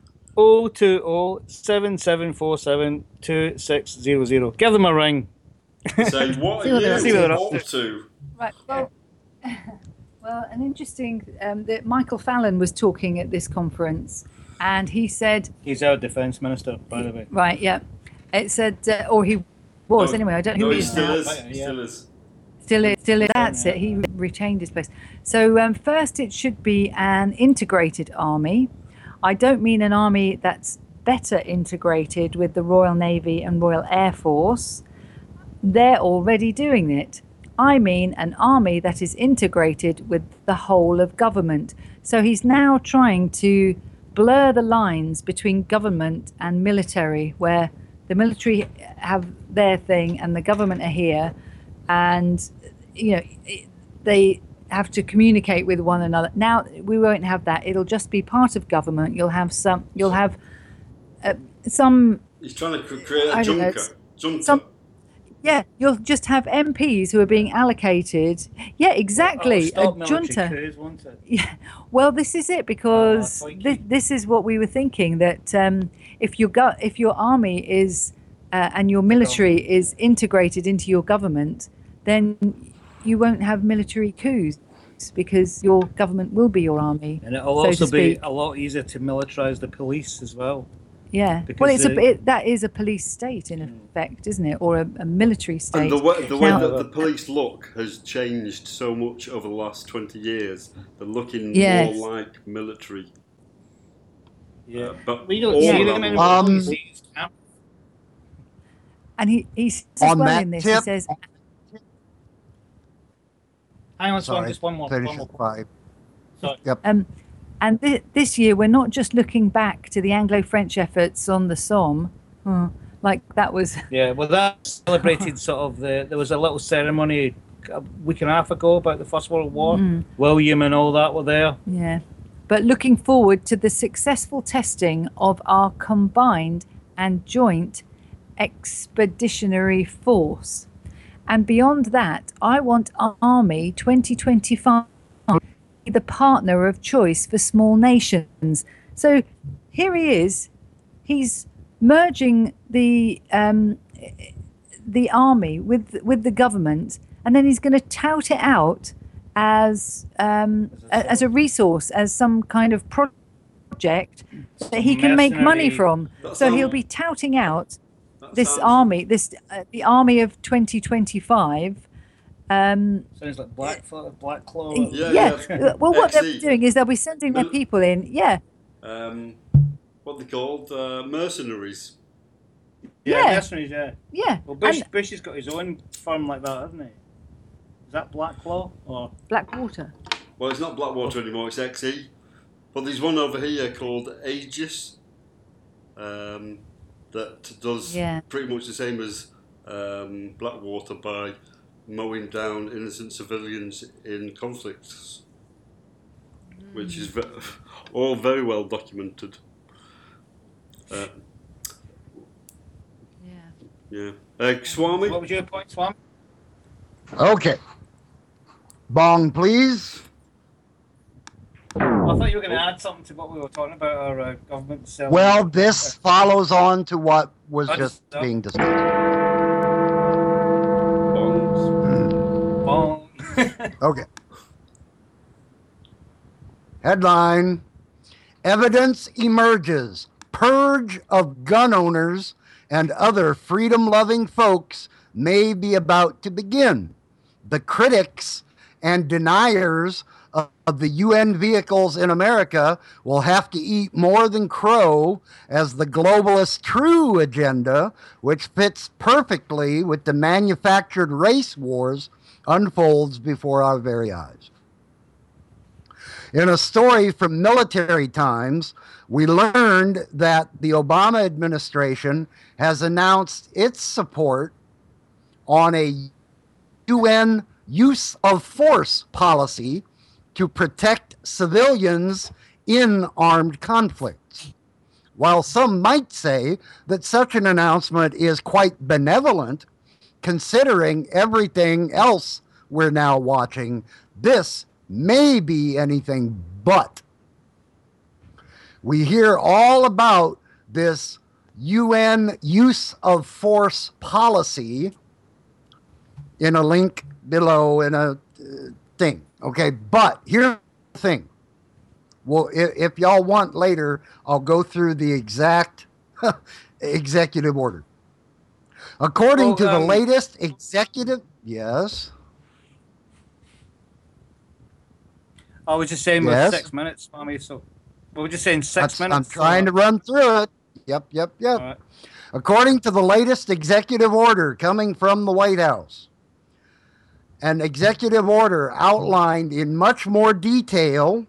Speaker 1: 020-7747-2600. Give them a ring.
Speaker 4: Say, what are
Speaker 1: See
Speaker 4: you
Speaker 1: what they're
Speaker 4: up
Speaker 1: up
Speaker 4: to?
Speaker 2: Right. Well, an interesting that Michael Fallon was talking at this conference, and he said
Speaker 1: He's our defence minister, by the way.
Speaker 2: right, yeah, it said, or he was anyway. I don't know
Speaker 4: No,
Speaker 2: who
Speaker 4: he
Speaker 2: he is now.
Speaker 4: still is.
Speaker 2: Still is. That's it. He retained his place. So first, it should be an integrated army. I don't mean an army that's better integrated with the Royal Navy and Royal Air Force. They're already doing it. I mean an army that is integrated with the whole of government. So he's now trying to blur the lines between government and military, where the military have their thing and the government are here, and they have to communicate with one another. Now we won't have that. It'll just be part of government. You'll have some.
Speaker 4: He's trying to create a junta.
Speaker 2: Yeah, you'll just have MPs who are being allocated. Yeah, exactly.
Speaker 1: Stop
Speaker 2: A junta.
Speaker 1: coups, won't it?
Speaker 2: Yeah. Well, this is it, because this is what we were thinking, that if your army is and your military is integrated into your government, then you won't have military coups, because your government will be your army.
Speaker 1: And it'll
Speaker 2: so
Speaker 1: also
Speaker 2: to
Speaker 1: be
Speaker 2: speak.
Speaker 1: a lot easier to militarise the police as well.
Speaker 2: Yeah.
Speaker 1: Because
Speaker 2: Well, that is a police state in effect, isn't it, or a military state?
Speaker 4: And the way
Speaker 2: Now-
Speaker 4: that the police look has changed so much over the last 20 years. They're looking
Speaker 2: Yes.
Speaker 4: more like military.
Speaker 1: Yeah.
Speaker 4: But
Speaker 1: We don't
Speaker 4: all
Speaker 1: see
Speaker 4: of
Speaker 1: them
Speaker 4: them-
Speaker 1: anymore. We see them.
Speaker 2: And he says as
Speaker 3: On
Speaker 2: well
Speaker 3: that
Speaker 2: in this,
Speaker 3: tip-
Speaker 2: he says,
Speaker 1: Hang on,
Speaker 3: Sorry,
Speaker 1: just one more.
Speaker 3: finish at 5.
Speaker 1: Sorry.
Speaker 3: Yep.
Speaker 2: and this year we're not just looking back to the Anglo-French efforts on the Somme, like that was.
Speaker 1: Yeah, well, that celebrated sort of there was a little ceremony a week and a half ago about the First World War. William and all that were there.
Speaker 2: Yeah, but looking forward to the successful testing of our combined and joint expeditionary force. And beyond that, I want Army 2025 to be the partner of choice for small nations. So here he is. He's merging the army with the government, and then he's going to tout it out as a resource, as some kind of project that he can make money from. So he'll be touting out this army, the army of 2025.
Speaker 1: Sounds like Black Claw.
Speaker 4: Yeah.
Speaker 2: Well, what they'll be
Speaker 4: XE.
Speaker 2: doing is they'll be sending their people in. Yeah.
Speaker 4: What they called mercenaries.
Speaker 2: Yeah.
Speaker 1: Mercenaries, yeah.
Speaker 2: Yeah.
Speaker 1: Well,
Speaker 2: And
Speaker 1: Bush has got his own firm like that, hasn't he? Is that Black Claw or
Speaker 2: Blackwater.
Speaker 4: Well, it's not Blackwater anymore. It's XE. But there's one over here called Aegis that does pretty much the same as Blackwater by mowing down innocent civilians in conflicts, which is all very well documented. Yeah. Swami?
Speaker 1: What was your point, Swami?
Speaker 3: Okay. Bong, please.
Speaker 1: I thought you were going to add something to what we were talking about, our government selling.
Speaker 3: Well, this follows on to what was just being discussed.
Speaker 1: Bong.
Speaker 3: Okay. Headline: Evidence emerges. Purge of gun owners and other freedom-loving folks may be about to begin. The critics and deniers of the UN vehicles in America will have to eat more than crow as the globalist true agenda, which fits perfectly with the manufactured race wars, unfolds before our very eyes. In a story from Military Times, we learned that the Obama administration has announced its support on a UN use of force policy to protect civilians in armed conflicts. While some might say that such an announcement is quite benevolent, considering everything else we're now watching, this may be anything but. We hear all about this UN use of force policy in a link below in a thing. Okay, but here's the thing. Well, if y'all want later, I'll go through the exact executive order. According to the latest executive, yes.
Speaker 1: I was just saying with 6 minutes, Swami, so we were just saying 6 minutes.
Speaker 3: I'm trying to run through it. Yep.
Speaker 1: Right.
Speaker 3: According to the latest executive order coming from the White House, an executive order outlined in much more detail,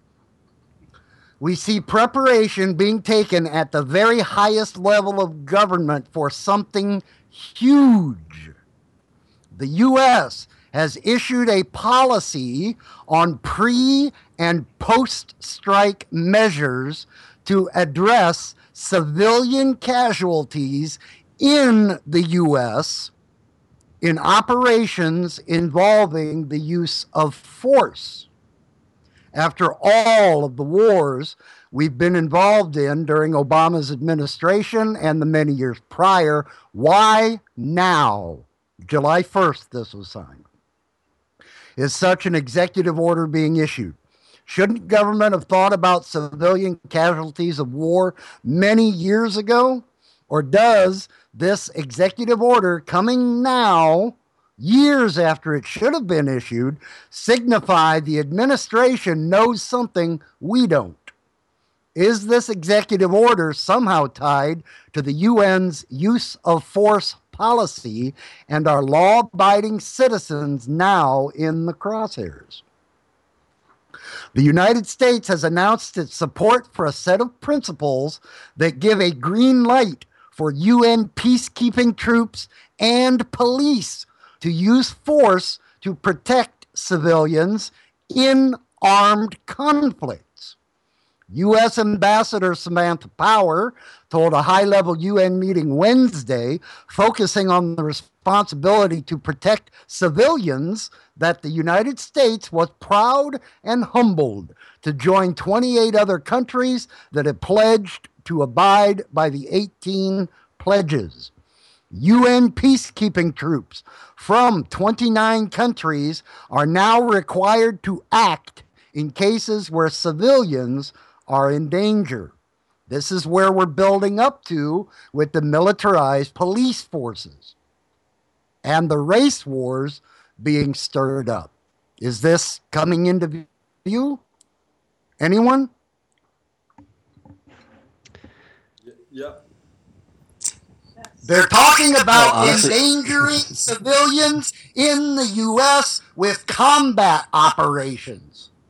Speaker 3: we see preparation being taken at the very highest level of government for something huge. The U.S. has issued a policy on pre- and post-strike measures to address civilian casualties in the U.S. in operations involving the use of force. After all of the wars we've been involved in during Obama's administration and the many years prior, why now? July 1st, this was signed. Is such an executive order being issued? Shouldn't government have thought about civilian casualties of war many years ago? Or does this executive order coming now, years after it should have been issued, signify the administration knows something we don't? Is this executive order somehow tied to the UN's use of force policy and are law-abiding citizens now in the crosshairs? The United States has announced its support for a set of principles that give a green light for UN peacekeeping troops and police to use force to protect civilians in armed conflicts. U.S. Ambassador Samantha Power told a high-level UN meeting Wednesday, focusing on the responsibility to protect civilians, that the United States was proud and humbled to join 28 other countries that have pledged to abide by the 18 pledges. UN peacekeeping troops from 29 countries are now required to act in cases where civilians are in danger. This is where we're building up to with the militarized police forces and the race wars being stirred up. Is this coming into view? Anyone?
Speaker 4: Yeah.
Speaker 3: They're talking about endangering civilians in the U.S. with combat operations.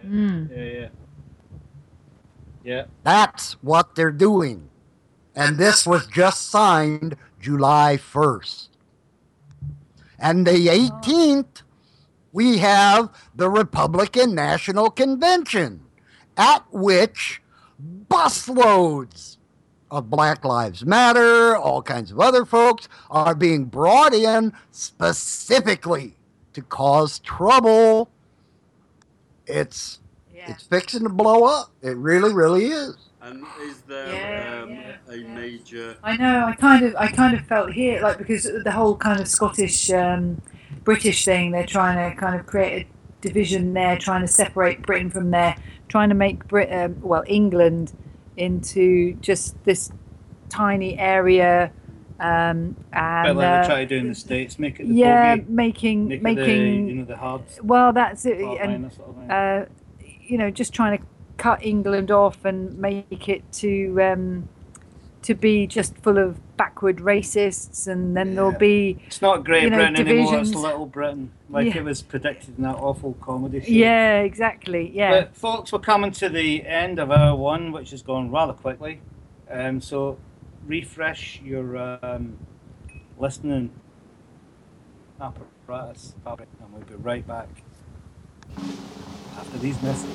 Speaker 1: Yeah.
Speaker 3: That's what they're doing. And this was just signed July 1st. And the 18th, we have the Republican National Convention, at which busloads of Black Lives Matter, all kinds of other folks, are being brought in specifically to cause trouble. It's fixing to blow up. It really, really is.
Speaker 4: And is there a major?
Speaker 2: I know. I kind of felt here, like, because the whole kind of Scottish, British thing. They're trying to kind of create a division there, trying to separate Britain from there, trying to make England into just this tiny area. And
Speaker 1: But like they try to do in the States, make it the bogey,
Speaker 2: making
Speaker 1: it the, the hard.
Speaker 2: Well, that's it,
Speaker 1: and
Speaker 2: sort of just trying to cut England off and make it to be just full of backward racists, and then there'll be
Speaker 1: it's not Great Britain anymore.
Speaker 2: divisions.
Speaker 1: It's Little Britain, like it was predicted in that awful comedy show.
Speaker 2: Yeah, exactly. Yeah.
Speaker 1: But folks, we're coming to the end of hour one, which has gone rather quickly. So refresh your listening apparatus, and we'll be right back after these messages.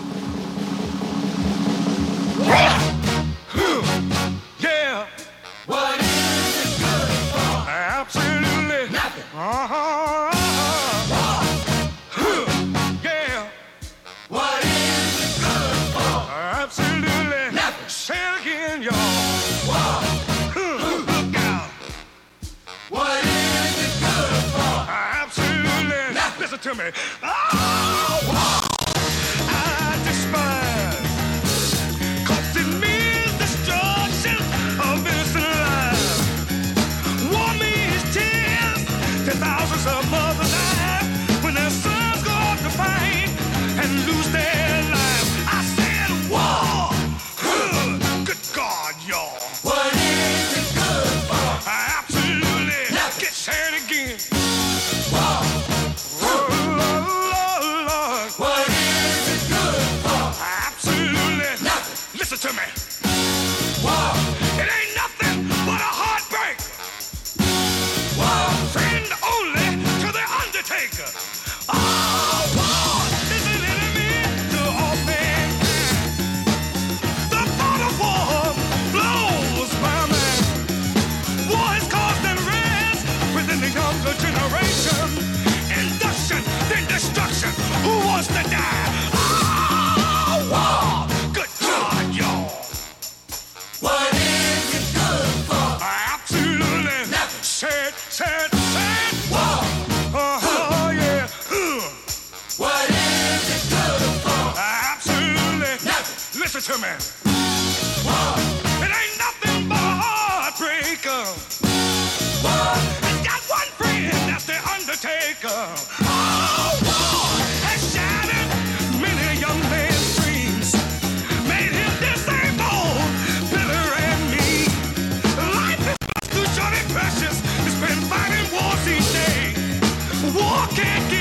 Speaker 6: Yeah. What is it good for? Absolutely nothing. Yeah. What is it good for? Absolutely nothing. Say it again, y'all. Look out. What is it good for? Absolutely nothing. Listen to me. I despise. 'Cause it means destruction of innocent lives. War means tears to thousands of mothers die when their sons go off to fight and lose their lives. I said war. Good God, y'all. What is it good for? Absolutely. Get saying again. War. Lord. What is it good for? Absolutely nothing. Listen to me. War. It ain't nothing but a heartbreak. War. Friend only to the undertaker. Oh, war is an enemy to all mankind. The thought of war blows my mind. War has caused unrest within the younger generation. Induction, then destruction. Who wants to die? Oh, war. Good God, y'all. What is it good for? Absolutely nothing. Said. War. Yeah. What is it good for? Absolutely nothing. Listen to me. War. It ain't nothing but a heartbreaker. War. It's got one friend, that's the undertaker. Oh, war has shattered many a young man's dreams. Made him disabled, bitter and mean. Life is too short and precious. It's been fighting wars each day. War can't get